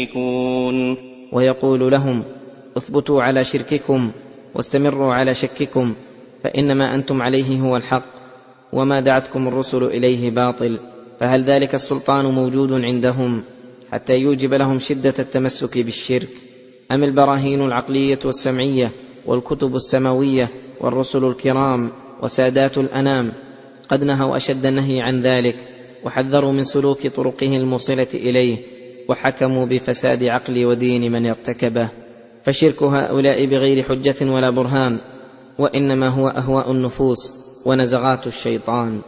يشركون. ويقول لهم اثبتوا على شرككم واستمروا على شككم، فإنما أنتم عليه هو الحق وما دعتكم الرسل إليه باطل. فهل ذلك السلطان موجود عندهم حتى يوجب لهم شدة التمسك بالشرك؟ أم البراهين العقلية والسمعية والكتب السماوية والرسل الكرام وسادات الأنام قد نهوا أشد النهي عن ذلك وحذروا من سلوك طرقه الموصلة إليه، وحكموا بفساد عقل ودين من ارتكبه؟ فشرك هؤلاء بغير حجة ولا برهان، وإنما هو أهواء النفوس ونزغات الشيطان.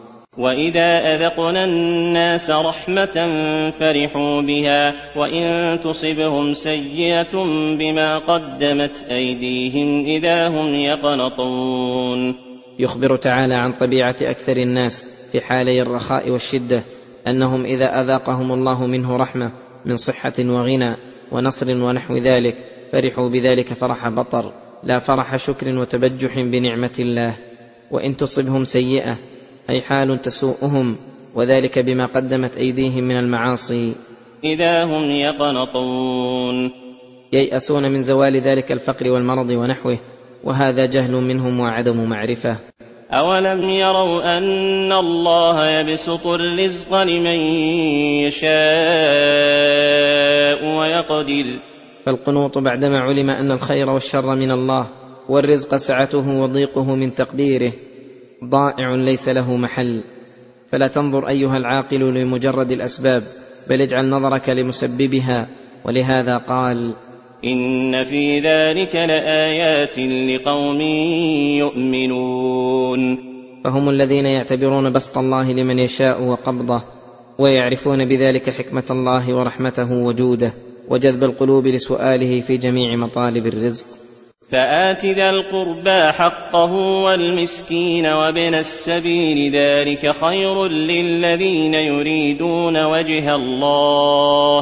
وإذا أذقنا الناس رحمة فرحوا بها وإن تصبهم سيئة بما قدمت أيديهم إذا هم يقنطون. يخبر تعالى عن طبيعة أكثر الناس في حالي الرخاء والشدة أنهم إذا أذاقهم الله منه رحمة من صحة وغنى ونصر ونحو ذلك فرحوا بذلك فرح بطر لا فرح شكر وتبجح بنعمة الله. وإن تصبهم سيئة أي حال تسوءهم وذلك بما قدمت أيديهم من المعاصي إذا هم يقنطون. ييأسون من زوال ذلك الفقر والمرض ونحوه، وهذا جهل منهم وعدم معرفة. أولم يروا أن الله يبسط الرزق لمن يشاء ويقدر. فالقنوط بعدما علم أن الخير والشر من الله، والرزق سعته وضيقه من تقديره، ضائع ليس له محل. فلا تنظر أيها العاقل لمجرد الأسباب، بل اجعل نظرك لمسببها. ولهذا قال: إن في ذلك لآيات لقوم يؤمنون. فهم الذين يعتبرون بسط الله لمن يشاء وقبضه، ويعرفون بذلك حكمة الله ورحمته وجوده وجذب القلوب لسؤاله في جميع مطالب الرزق. فآت ذا القربى حقه والمسكين وابن السبيل، ذلك خير للذين يريدون وجه الله،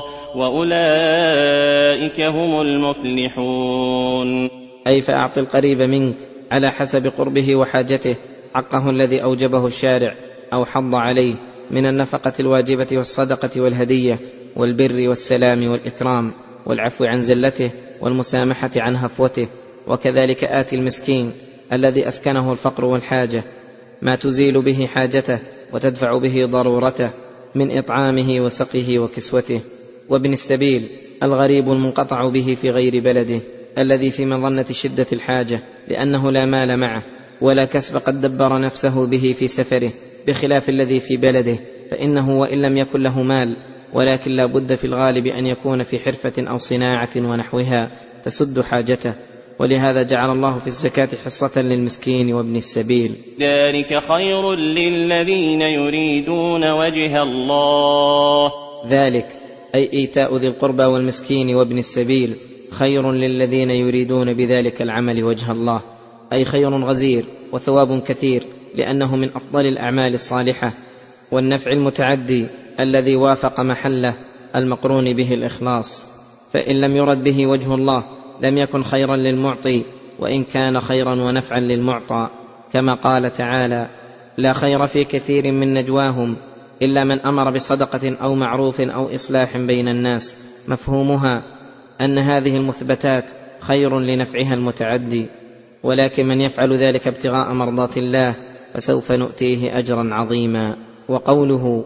وأولئك هم المفلحون. أي فأعط القريب منك على حسب قربه وحاجته حقه الذي أوجبه الشارع أو حض عليه من النفقة الواجبة والصدقة والهدية والبر والسلام والإكرام والعفو عن زلته والمسامحة عن هفوته. وكذلك آت المسكين الذي أسكنه الفقر والحاجة ما تزيل به حاجته وتدفع به ضرورته من إطعامه وسقيه وكسوته. وابن السبيل الغريب المنقطع به في غير بلده، الذي في مظنة شدة الحاجة لأنه لا مال معه ولا كسب قد دبر نفسه به في سفره، بخلاف الذي في بلده، فإنه وإن لم يكن له مال ولكن لا بد في الغالب أن يكون في حرفة أو صناعة ونحوها تسد حاجته. ولهذا جعل الله في الزكاة حصة للمسكين وابن السبيل. ذلك خير للذين يريدون وجه الله. ذلك أي إيتاء ذي القربى والمسكين وابن السبيل خير للذين يريدون بذلك العمل وجه الله، أي خير غزير وثواب كثير، لأنه من أفضل الأعمال الصالحة والنفع المتعدي الذي وافق محله المقرون به الإخلاص. فإن لم يرد به وجه الله لم يكن خيرا للمعطي، وإن كان خيرا ونفعا للمعطى، كما قال تعالى: لا خير في كثير من نجواهم إلا من أمر بصدقة أو معروف أو إصلاح بين الناس. مفهومها أن هذه المثبتات خير لنفعها المتعدي، ولكن من يفعل ذلك ابتغاء مرضات الله فسوف نؤتيه أجرا عظيما. وقوله: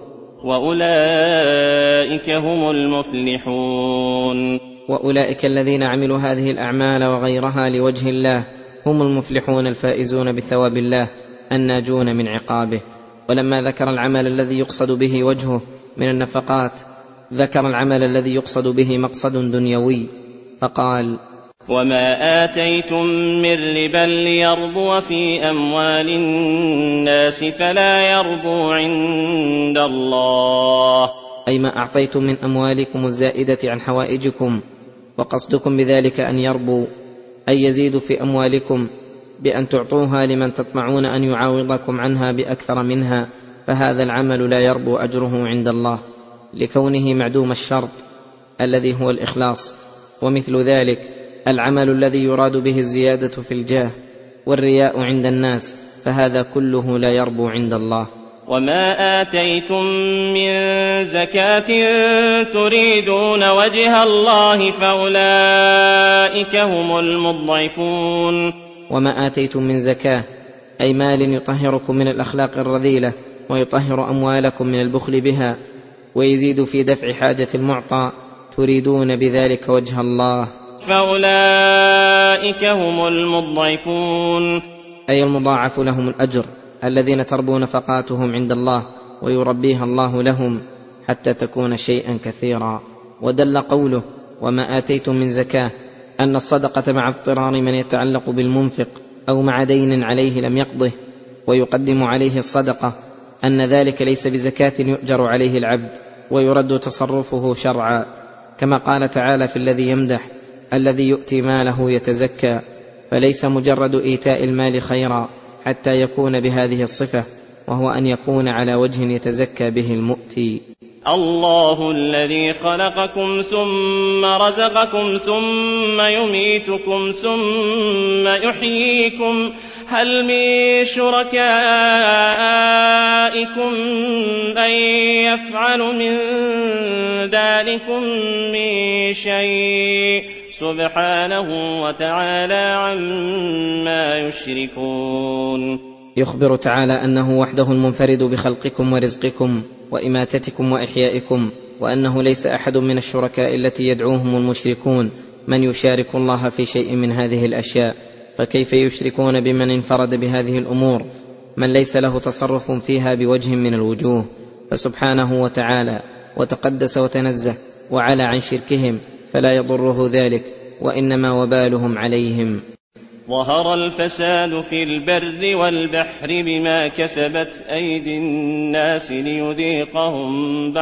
وأولئك هم المفلحون. وأولئك الذين عملوا هذه الأعمال وغيرها لوجه الله هم المفلحون الفائزون بثواب الله الناجون من عقابه. ولما ذكر العمل الذي يقصد به وجهه من النفقات، ذكر العمل الذي يقصد به مقصد دنيوي فقال: وما آتيتم من ربا ليربو في أموال الناس فلا يربو عند الله. أي ما أعطيتم من أموالكم الزائدة عن حوائجكم، وقصدكم بذلك أن يربو، أي يزيدوا في أموالكم بأن تعطوها لمن تطمعون أن يعاوضكم عنها بأكثر منها، فهذا العمل لا يربو أجره عند الله لكونه معدوم الشرط الذي هو الإخلاص. ومثل ذلك العمل الذي يراد به الزيادة في الجاه والرياء عند الناس، فهذا كله لا يربو عند الله. وما آتيتم من زكاة تريدون وجه الله فأولئك هم المضعفون. وما آتيتم من زكاة أي مال يطهركم من الأخلاق الرذيلة ويطهر أموالكم من البخل بها ويزيد في دفع حاجة المعطى، تريدون بذلك وجه الله، فأولئك هم المضعفون، أي المضاعف لهم الأجر، الذين تربو نفقاتهم عند الله ويربيها الله لهم حتى تكون شيئا كثيرا. ودل قوله: وما آتيتم من زكاة أن الصدقة مع اضطرار من يتعلق بالمنفق أو مع دين عليه لم يقضه ويقدم عليه الصدقة، أن ذلك ليس بزكاة يؤجر عليه العبد ويرد تصرفه شرعا، كما قال تعالى في الذي يمدح: الذي يؤتي ماله يتزكى. فليس مجرد إيتاء المال خيرا حتى يكون بهذه الصفة، وهو أن يكون على وجه يتزكى به المؤتي. الله الذي خلقكم ثم رزقكم ثم يميتكم ثم يحييكم، هل من شركائكم من يفعل من ذلكم من شيء سبحانه وتعالى عما يشركون. يخبر تعالى أنه وحده المنفرد بخلقكم ورزقكم وإماتتكم وإحيائكم، وأنه ليس أحد من الشركاء التي يدعوهم المشركون من يشارك الله في شيء من هذه الأشياء، فكيف يشركون بمن انفرد بهذه الأمور من ليس له تصرف فيها بوجه من الوجوه؟ فسبحانه وتعالى وتقدس وتنزه وعلى عن شركهم، فلا يضره ذلك، وإنما وبالهم عليهم. ظهر الفساد في البر والبحر بما كسبت أيدي الناس ليذيقهم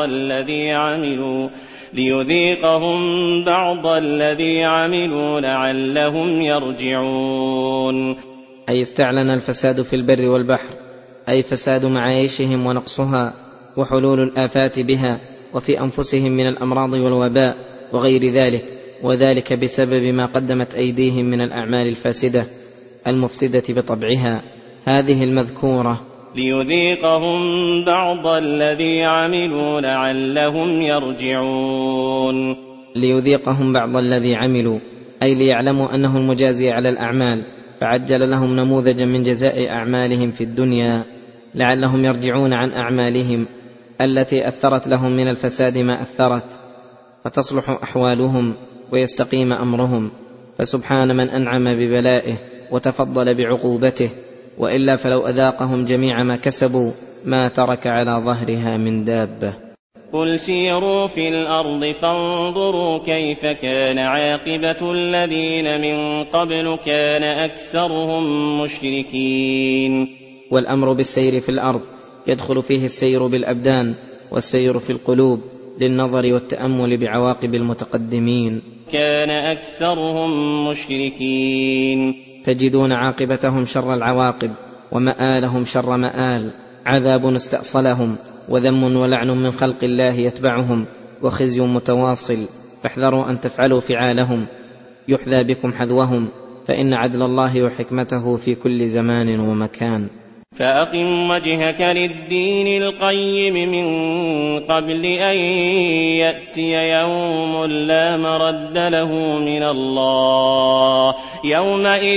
بعض الذي عملوا لعلهم يرجعون. أي استعلن الفساد في البر والبحر، أي فساد معايشهم ونقصها وحلول الآفات بها، وفي أنفسهم من الأمراض والوباء وغير ذلك، وذلك بسبب ما قدمت أيديهم من الأعمال الفاسدة المفسدة بطبعها هذه المذكورة. ليذيقهم بعض الذي عملوا لعلهم يرجعون. ليذيقهم بعض الذي عملوا، أي ليعلموا أنه المجازي على الأعمال، فعجل لهم نموذجا من جزاء أعمالهم في الدنيا لعلهم يرجعون عن أعمالهم التي أثرت لهم من الفساد ما أثرت، فتصلح أحوالهم ويستقيم أمرهم. فسبحان من أنعم ببلائه وتفضل بعقوبته، وإلا فلو أذاقهم جميع ما كسبوا ما ترك على ظهرها من دابة. قل سيروا في الأرض فانظروا كيف كان عاقبة الذين من قبل كان أكثرهم مشركين. والأمر بالسير في الأرض يدخل فيه السير بالأبدان والسير في القلوب للنظر والتأمل بعواقب المتقدمين. كان أكثرهم مشركين. تجدون عاقبتهم شر العواقب ومآلهم شر مآل، عذاب استأصلهم وذم ولعن من خلق الله يتبعهم وخزي متواصل، فاحذروا أن تفعلوا فعالهم يحذى بكم حذوهم، فإن عدل الله وحكمته في كل زمان ومكان. فأقم وجهك للدين القيم من قبل أن يأتي يوم لا مرد له من الله يومئذ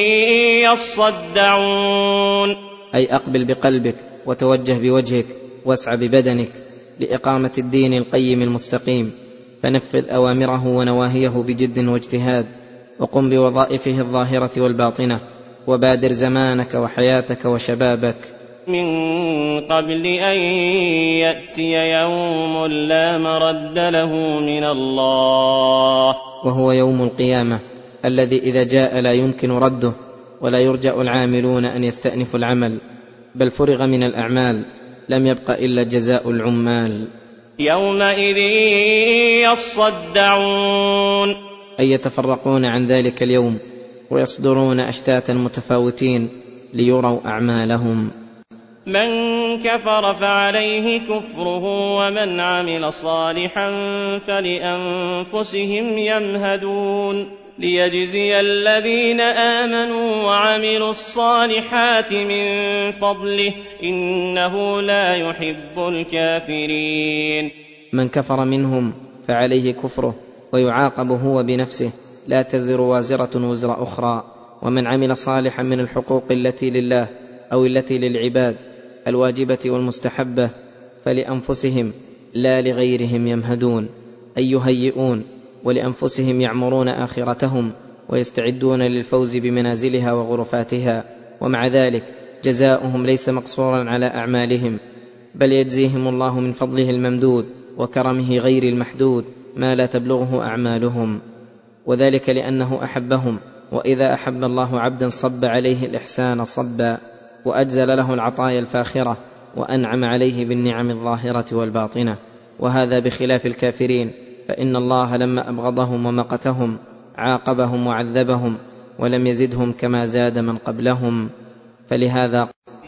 يصدعون. أي أقبل بقلبك وتوجه بوجهك واسع ببدنك لإقامة الدين القيم المستقيم، فنفذ أوامره ونواهيه بجد واجتهاد، وقم بوظائفه الظاهرة والباطنة، وبادر زمانك وحياتك وشبابك من قبل أن يأتي يوم لا مرد له من الله، وهو يوم القيامة الذي إذا جاء لا يمكن رده، ولا يرجأ العاملون أن يستأنفوا العمل، بل فرغ من الأعمال، لم يبق إلا جزاء العمال. يومئذ يصدعون، أي يتفرقون عن ذلك اليوم ويصدرون أشتاتا متفاوتين ليروا أعمالهم. من كفر فعليه كفره ومن عمل صالحا فلأنفسهم يمهدون، ليجزي الذين آمنوا وعملوا الصالحات من فضله إنه لا يحب الكافرين. من كفر منهم فعليه كفره ويعاقب هو بنفسه، لا تزر وازرة وزر أخرى. ومن عمل صالحا من الحقوق التي لله أو التي للعباد الواجبة والمستحبة فلأنفسهم لا لغيرهم يمهدون، أي يهيئون، ولأنفسهم يعمرون آخرتهم ويستعدون للفوز بمنازلها وغرفاتها. ومع ذلك جزاؤهم ليس مقصورا على أعمالهم، بل يجزيهم الله من فضله الممدود وكرمه غير المحدود ما لا تبلغه أعمالهم، وذلك لأنه أحبهم، وإذا أحب الله عبدا صب عليه الإحسان صبا، وأجزل له العطايا الفاخرة، وأنعم عليه بالنعم الظاهرة والباطنة. وهذا بخلاف الكافرين، فإن الله لما أبغضهم ومقتهم عاقبهم وعذبهم ولم يزدهم كما زاد من قبلهم. فلهذا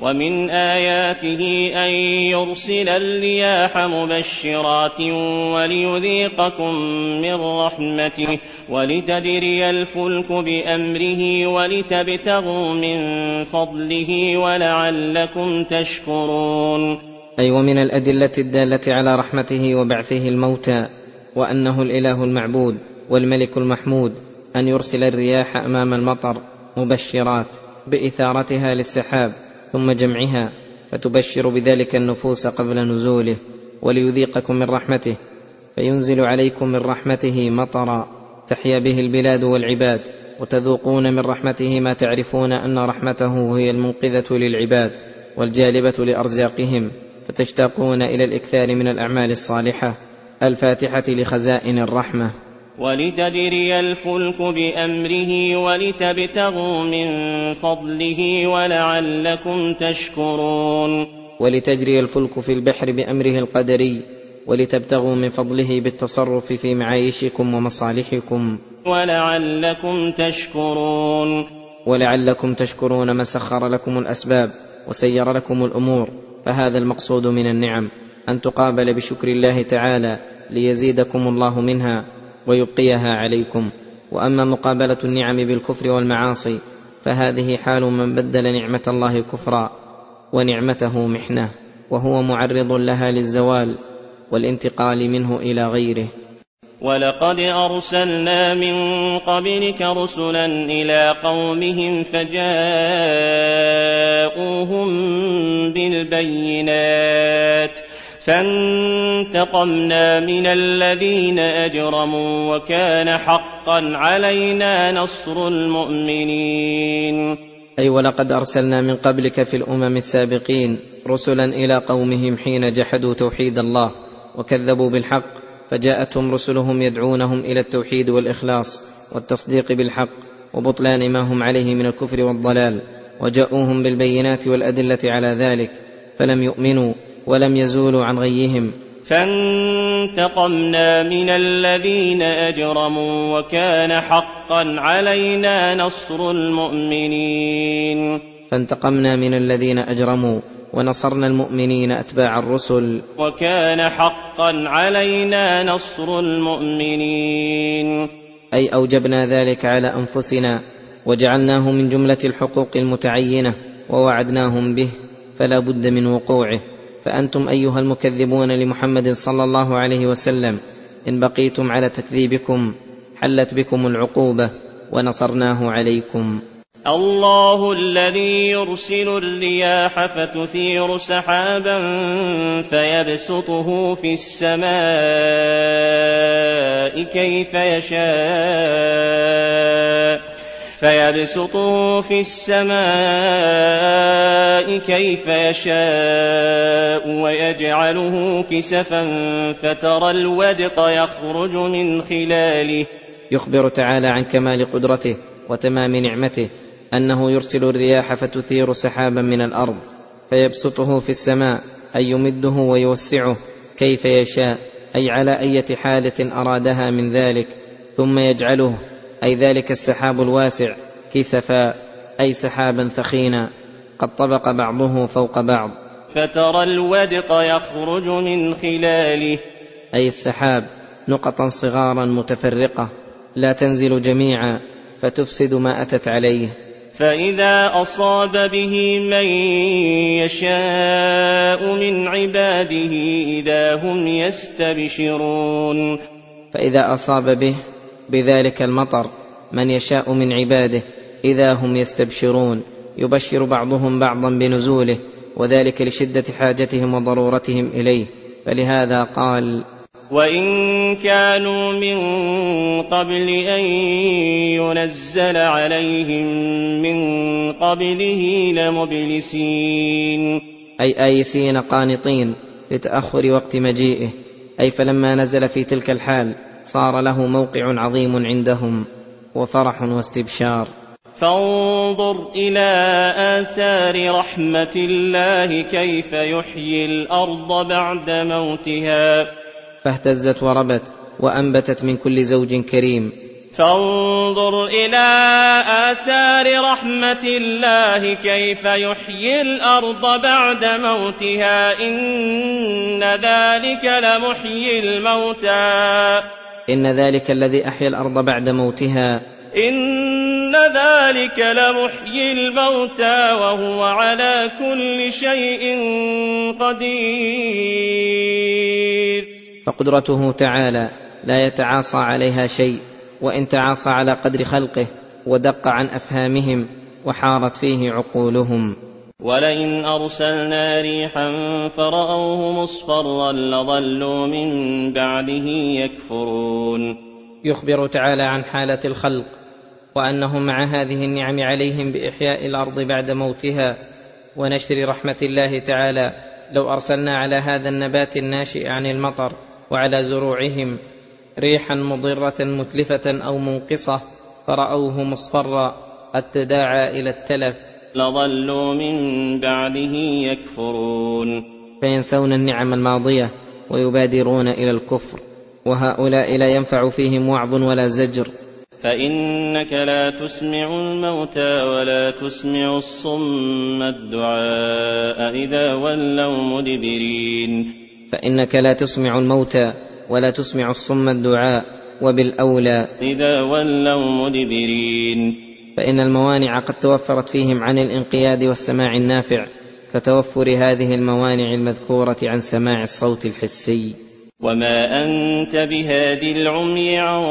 ومن آياته أن يرسل الرياح مبشرات وليذيقكم من رحمته ولتجري الفلك بأمره ولتبتغوا من فضله ولعلكم تشكرون. أي ومن الأدلة الدالة على رحمته وبعثه الموتى وأنه الإله المعبود والملك المحمود أن يرسل الرياح أمام المطر مبشرات بإثارتها للسحاب ثم جمعها فتبشر بذلك النفوس قبل نزوله، وليذيقكم من رحمته فينزل عليكم من رحمته مطرا تحيا به البلاد والعباد، وتذوقون من رحمته ما تعرفون أن رحمته هي المنقذة للعباد والجالبة لأرزاقهم، فتشتاقون إلى الإكثار من الأعمال الصالحة الفاتحة لخزائن الرحمة. ولتجري الفلك بأمره ولتبتغوا من فضله ولعلكم تشكرون. ولتجري الفلك في البحر بأمره القدري ولتبتغوا من فضله بالتصرف في معايشكم ومصالحكم ولعلكم تشكرون. ولعلكم تشكرون ما سخر لكم الأسباب وسير لكم الأمور، فهذا المقصود من النعم أن تقابل بشكر الله تعالى ليزيدكم الله منها ويبقيها عليكم. وأما مقابلة النعم بالكفر والمعاصي فهذه حال من بدل نعمة الله كفرا ونعمته محنة، وهو معرض لها للزوال والانتقال منه إلى غيره. ولقد أرسلنا من قبلك رسلا إلى قومهم فجاءوهم بالبينات فانتقمنا من الذين أجرموا وكان حقا علينا نصر المؤمنين. أي ولقد أرسلنا من قبلك في الأمم السابقين رسلا إلى قومهم حين جحدوا توحيد الله وكذبوا بالحق، فجاءتهم رسلهم يدعونهم إلى التوحيد والإخلاص والتصديق بالحق وبطلان ما هم عليه من الكفر والضلال، وجاءوهم بالبينات والأدلة على ذلك فلم يؤمنوا ولم يزولوا عن غيهم. فانتقمنا من الذين أجرموا وكان حقا علينا نصر المؤمنين. فانتقمنا من الذين أجرموا ونصرنا المؤمنين أتباع الرسل وكان حقا علينا نصر المؤمنين. أي أوجبنا ذلك على أنفسنا وجعلناه من جملة الحقوق المتعينة ووعدناهم به فلا بد من وقوعه. فأنتم أيها المكذبون لمحمد صلى الله عليه وسلم إن بقيتم على تكذيبكم حلت بكم العقوبة ونصرناه عليكم. الله الذي يرسل الرياح فتثير سحابا فيبسطه في السماء كيف يشاء ويجعله كسفا فترى الودق يخرج من خلاله. يخبر تعالى عن كمال قدرته وتمام نعمته أنه يرسل الرياح فتثير سحابا من الأرض فيبسطه في السماء أي يمده ويوسعه كيف يشاء، أي على أي حالة أرادها من ذلك، ثم يجعله أي ذلك السحاب الواسع كسفا أي سحابا ثخينا قد طبق بعضه فوق بعض. فترى الودق يخرج من خلاله أي السحاب نقطا صغارا متفرقة لا تنزل جميعا فتفسد ما أتت عليه. فإذا أصاب به من يشاء من عباده إذا هم يستبشرون. فإذا أصاب به بذلك المطر من يشاء من عباده إذا هم يستبشرون، يبشر بعضهم بعضا بنزوله، وذلك لشدة حاجتهم وضرورتهم إليه، فلهذا قال: وإن كانوا من قبل أن ينزل عليهم من قبله لمبلسين. أي آيسين قانطين لتأخر وقت مجيئه، أي فلما نزل في تلك الحال صار له موقع عظيم عندهم وفرح واستبشار. فانظر إلى آثار رحمة الله كيف يحيي الأرض بعد موتها. فاهتزت وربت وأنبتت من كل زوج كريم فانظر إلى آثار رحمة الله كيف يحيي الأرض بعد موتها إن ذلك لمحيي الموتى إن ذلك الذي أحيا الأرض بعد موتها إن ذلك لمحيي الموتى وهو على كل شيء قدير. فقدرته تعالى لا يتعاصى عليها شيء، وإن تعاصى على قدر خلقه ودق عن أفهامهم وحارت فيه عقولهم. ولئن أرسلنا ريحا فرأوه مصفرا لظلوا من بعده يكفرون. يخبر تعالى عن حالة الخلق، وأنهم مع هذه النعم عليهم بإحياء الأرض بعد موتها ونشر رحمة الله تعالى لو أرسلنا على هذا النبات الناشئ عن المطر وعلى زروعهم ريحا مضرة متلفة أو منقصة فرأوه مصفرا قد تداعى إلى التلف لظلوا من بعده يكفرون. فينسون النعم الماضية ويبادرون إلى الكفر، وهؤلاء لا ينفع فيهم وعظ ولا زجر. فإنك لا تسمع الموتى ولا تسمع الصم الدعاء إذا ولوا مدبرين. فإنك لا تسمع الموتى ولا تسمع الصم الدعاء، وبالأولى إذا ولوا مدبرين. فإن الموانع قد توفرت فيهم عن الانقياد والسماع النافع، كتوفر هذه الموانع المذكورة عن سماع الصوت الحسي. وما أنت بهادي العمي عن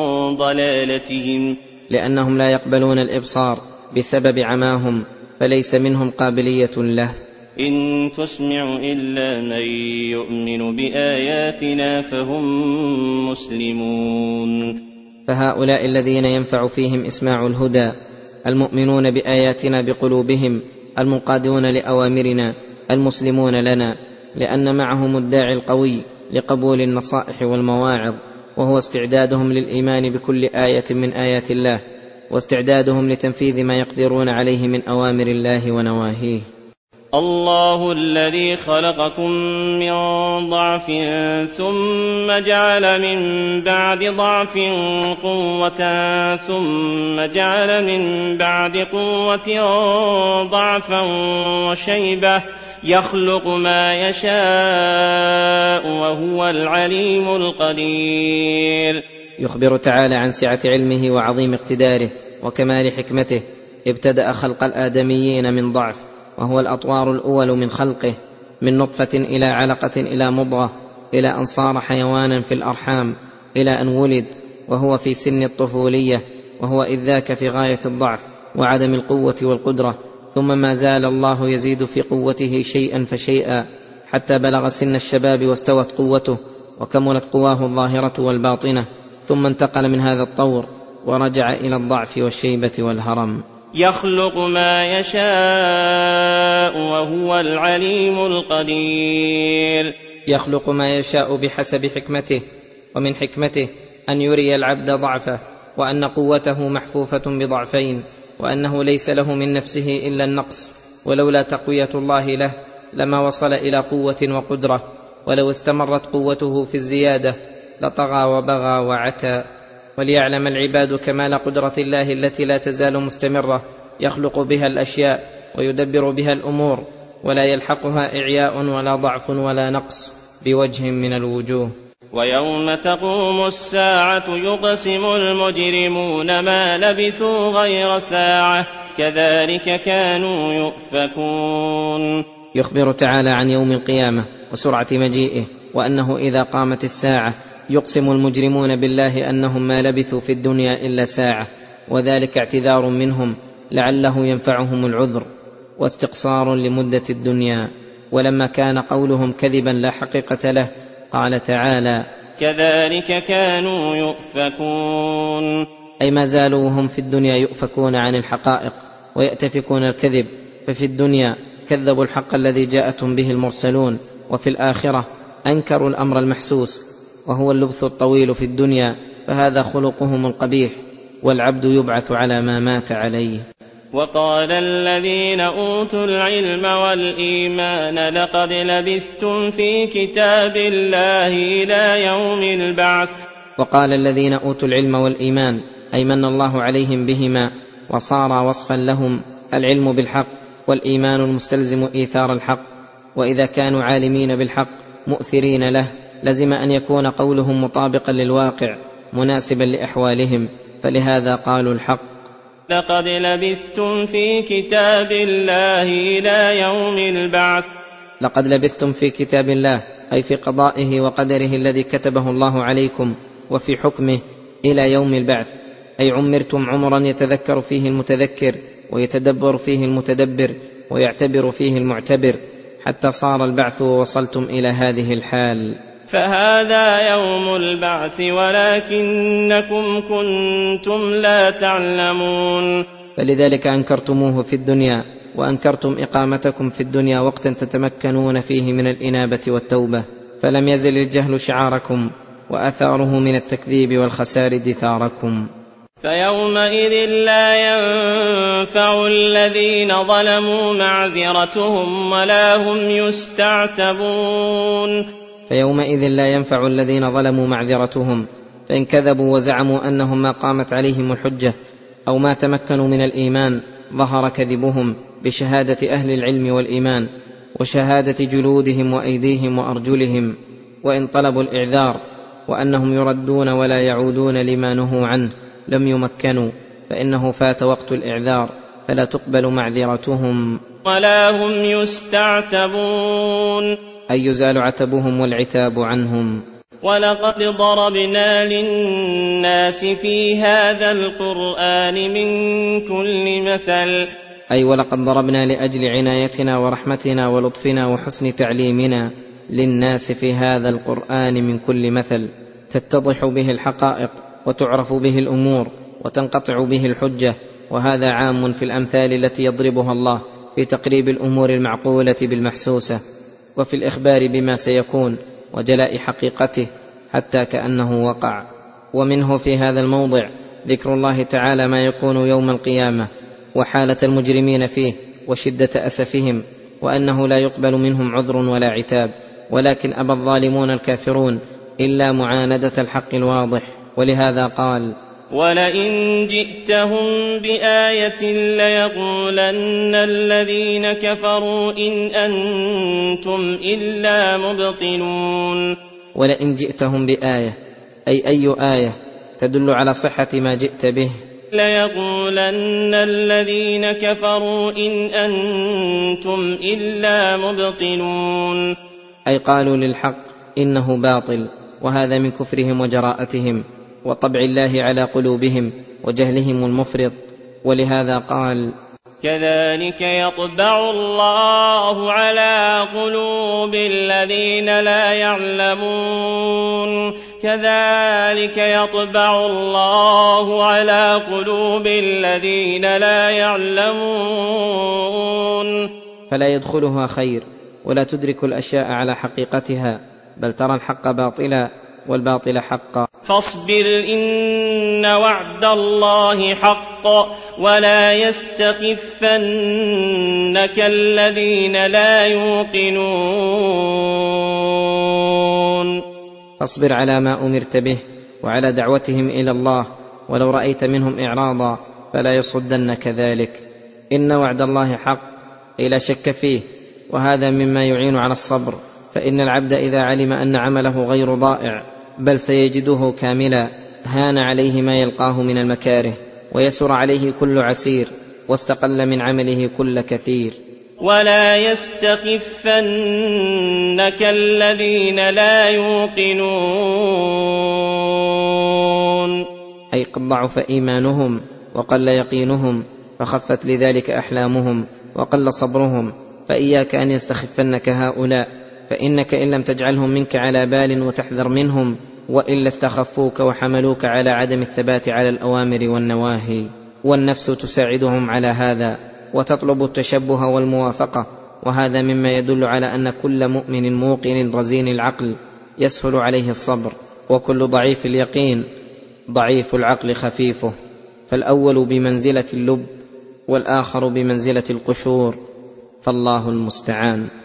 ضلالتهم، لأنهم لا يقبلون الإبصار بسبب عماهم، فليس منهم قابلية له. إن تسمع إلا من يؤمن بآياتنا فهم مسلمون. فهؤلاء الذين ينفع فيهم إسماع الهدى المؤمنون بآياتنا بقلوبهم، المنقادون لأوامرنا، المسلمون لنا، لأن معهم الداعي القوي لقبول النصائح والمواعظ، وهو استعدادهم للإيمان بكل آية من آيات الله، واستعدادهم لتنفيذ ما يقدرون عليه من أوامر الله ونواهيه. الله الذي خلقكم من ضعف ثم جعل من بعد ضعف قوة ثم جعل من بعد قوة ضعفا وشيبة يخلق ما يشاء وهو العليم القدير. يخبر تعالى عن سعة علمه وعظيم اقتداره وكمال حكمته. ابتدأ خلق الآدميين من ضعف، وهو الأطوار الأول من خلقه، من نطفة إلى علقة إلى مضغة، إلى أن صار حيوانا في الأرحام، إلى أن ولد وهو في سن الطفولية، وهو إذ ذاك في غاية الضعف وعدم القوة والقدرة، ثم ما زال الله يزيد في قوته شيئا فشيئا حتى بلغ سن الشباب واستوت قوته وكملت قواه الظاهرة والباطنة، ثم انتقل من هذا الطور ورجع إلى الضعف والشيبة والهرم. يخلق ما يشاء وهو العليم القدير. يخلق ما يشاء بحسب حكمته، ومن حكمته أن يري العبد ضعفه، وأن قوته محفوفة بضعفين، وأنه ليس له من نفسه إلا النقص، ولولا تقوية الله له لما وصل إلى قوة وقدرة، ولو استمرت قوته في الزيادة لطغى وبغى وعتى. وليعلم العباد كمال قدرة الله التي لا تزال مستمرة، يخلق بها الأشياء ويدبر بها الأمور، ولا يلحقها إعياء ولا ضعف ولا نقص بوجه من الوجوه. ويوم تقوم الساعة يقسم المجرمون ما لبثوا غير ساعة كذلك كانوا يؤفكون. يخبر تعالى عن يوم القيامة وسرعة مجيئه، وأنه إذا قامت الساعة يقسم المجرمون بالله أنهم ما لبثوا في الدنيا إلا ساعة، وذلك اعتذار منهم لعله ينفعهم العذر واستقصار لمدة الدنيا. ولما كان قولهم كذبا لا حقيقة له قال تعالى كذلك كانوا يؤفكون، أي ما زالوا هم في الدنيا يؤفكون عن الحقائق ويأتفكون الكذب. ففي الدنيا كذبوا الحق الذي جاءتهم به المرسلون، وفي الآخرة أنكروا الأمر المحسوس وهو اللبث الطويل في الدنيا، فهذا خلقهم القبيح، والعبد يبعث على ما مات عليه. وقال الذين أوتوا العلم والإيمان لقد لبثتم في كتاب الله إلى يوم البعث. وقال الذين أوتوا العلم والإيمان أي من الله عليهم بهما، وصار وصفا لهم العلم بالحق والإيمان المستلزم إيثار الحق. وإذا كانوا عالمين بالحق مؤثرين له لزم أن يكون قولهم مطابقا للواقع مناسبا لأحوالهم، فلهذا قالوا الحق. لقد لبثتم في كتاب الله إلى يوم البعث. لقد لبثتم في كتاب الله أي في قضائه وقدره الذي كتبه الله عليكم وفي حكمه إلى يوم البعث، أي عمرتم عمرا يتذكر فيه المتذكر ويتدبر فيه المتدبر ويعتبر فيه المعتبر، حتى صار البعث ووصلتم إلى هذه الحال. فهذا يوم البعث ولكنكم كنتم لا تعلمون. فلذلك أنكرتموه في الدنيا، وأنكرتم إقامتكم في الدنيا وقتا تتمكنون فيه من الإنابة والتوبة، فلم يزل الجهل شعاركم وأثاره من التكذيب والخسار دثاركم. فيومئذ لا ينفع الذين ظلموا معذرتهم ولا هم يستعتبون. فيومئذ لا ينفع الذين ظلموا معذرتهم، فإن كذبوا وزعموا أنهم ما قامت عليهم الحجة أو ما تمكنوا من الإيمان ظهر كذبهم بشهادة أهل العلم والإيمان وشهادة جلودهم وأيديهم وأرجلهم. وإن طلبوا الإعذار وأنهم يردون ولا يعودون لما نهوا عنه لم يمكنوا، فإنه فات وقت الإعذار فلا تقبل معذرتهم ولا هم يستعتبون، أي يزال عتبهم والعتاب عنهم. ولقد ضربنا للناس في هذا القرآن من كل مثل، أي ولقد ضربنا لأجل عنايتنا ورحمتنا ولطفنا وحسن تعليمنا للناس في هذا القرآن من كل مثل تتضح به الحقائق وتعرف به الأمور وتنقطع به الحجة. وهذا عام في الأمثال التي يضربها الله في تقريب الأمور المعقولة بالمحسوسة، وفي الإخبار بما سيكون وجلاء حقيقته حتى كأنه وقع. ومنه في هذا الموضع ذكر الله تعالى ما يكون يوم القيامة وحالة المجرمين فيه وشدة أسفهم، وأنه لا يقبل منهم عذر ولا عتاب، ولكن أبى الظالمون الكافرون إلا معاندة الحق الواضح. ولهذا قال: ولئن جئتهم بآية ليقولن الذين كفروا إن أنتم إلا مبطلون. ولئن جئتهم بآية أي آية تدل على صحة ما جئت به. ليقولن الذين كفروا إن أنتم إلا مبطلون، أي قالوا للحق إنه باطل، وهذا من كفرهم وجراءتهم وطبع الله على قلوبهم وجهلهم المفرط. ولهذا قال: كذلك يطبع الله على قلوب الذين لا يعلمون. كذلك يطبع الله على قلوب الذين لا يعلمون. فلا يدخلها خير ولا تدرك الأشياء على حقيقتها، بل ترى الحق باطلا والباطل حقا. فاصبر إن وعد الله حق ولا يستخفنك الذين لا يوقنون. فاصبر على ما أمرت به وعلى دعوتهم إلى الله، ولو رأيت منهم إعراضا فلا يصدنك ذلك. إن وعد الله حق أي لا شك فيه، وهذا مما يعين على الصبر، فإن العبد إذا علم أن عمله غير ضائع بل سيجده كاملا هان عليه ما يلقاه من المكاره، ويسر عليه كل عسير، واستقل من عمله كل كثير. ولا يستخفنك الذين لا يوقنون، أي قد ضعف إيمانهم وقل يقينهم، فخفت لذلك أحلامهم وقل صبرهم. فإياك أن يستخفنك هؤلاء، فإنك إن لم تجعلهم منك على بال وتحذر منهم وإلا استخفوك وحملوك على عدم الثبات على الأوامر والنواهي. والنفس تساعدهم على هذا وتطلب التشبه والموافقة، وهذا مما يدل على أن كل مؤمن موقن رزين العقل يسهل عليه الصبر، وكل ضعيف اليقين ضعيف العقل خفيفه، فالأول بمنزلة اللب والآخر بمنزلة القشور، فالله المستعان.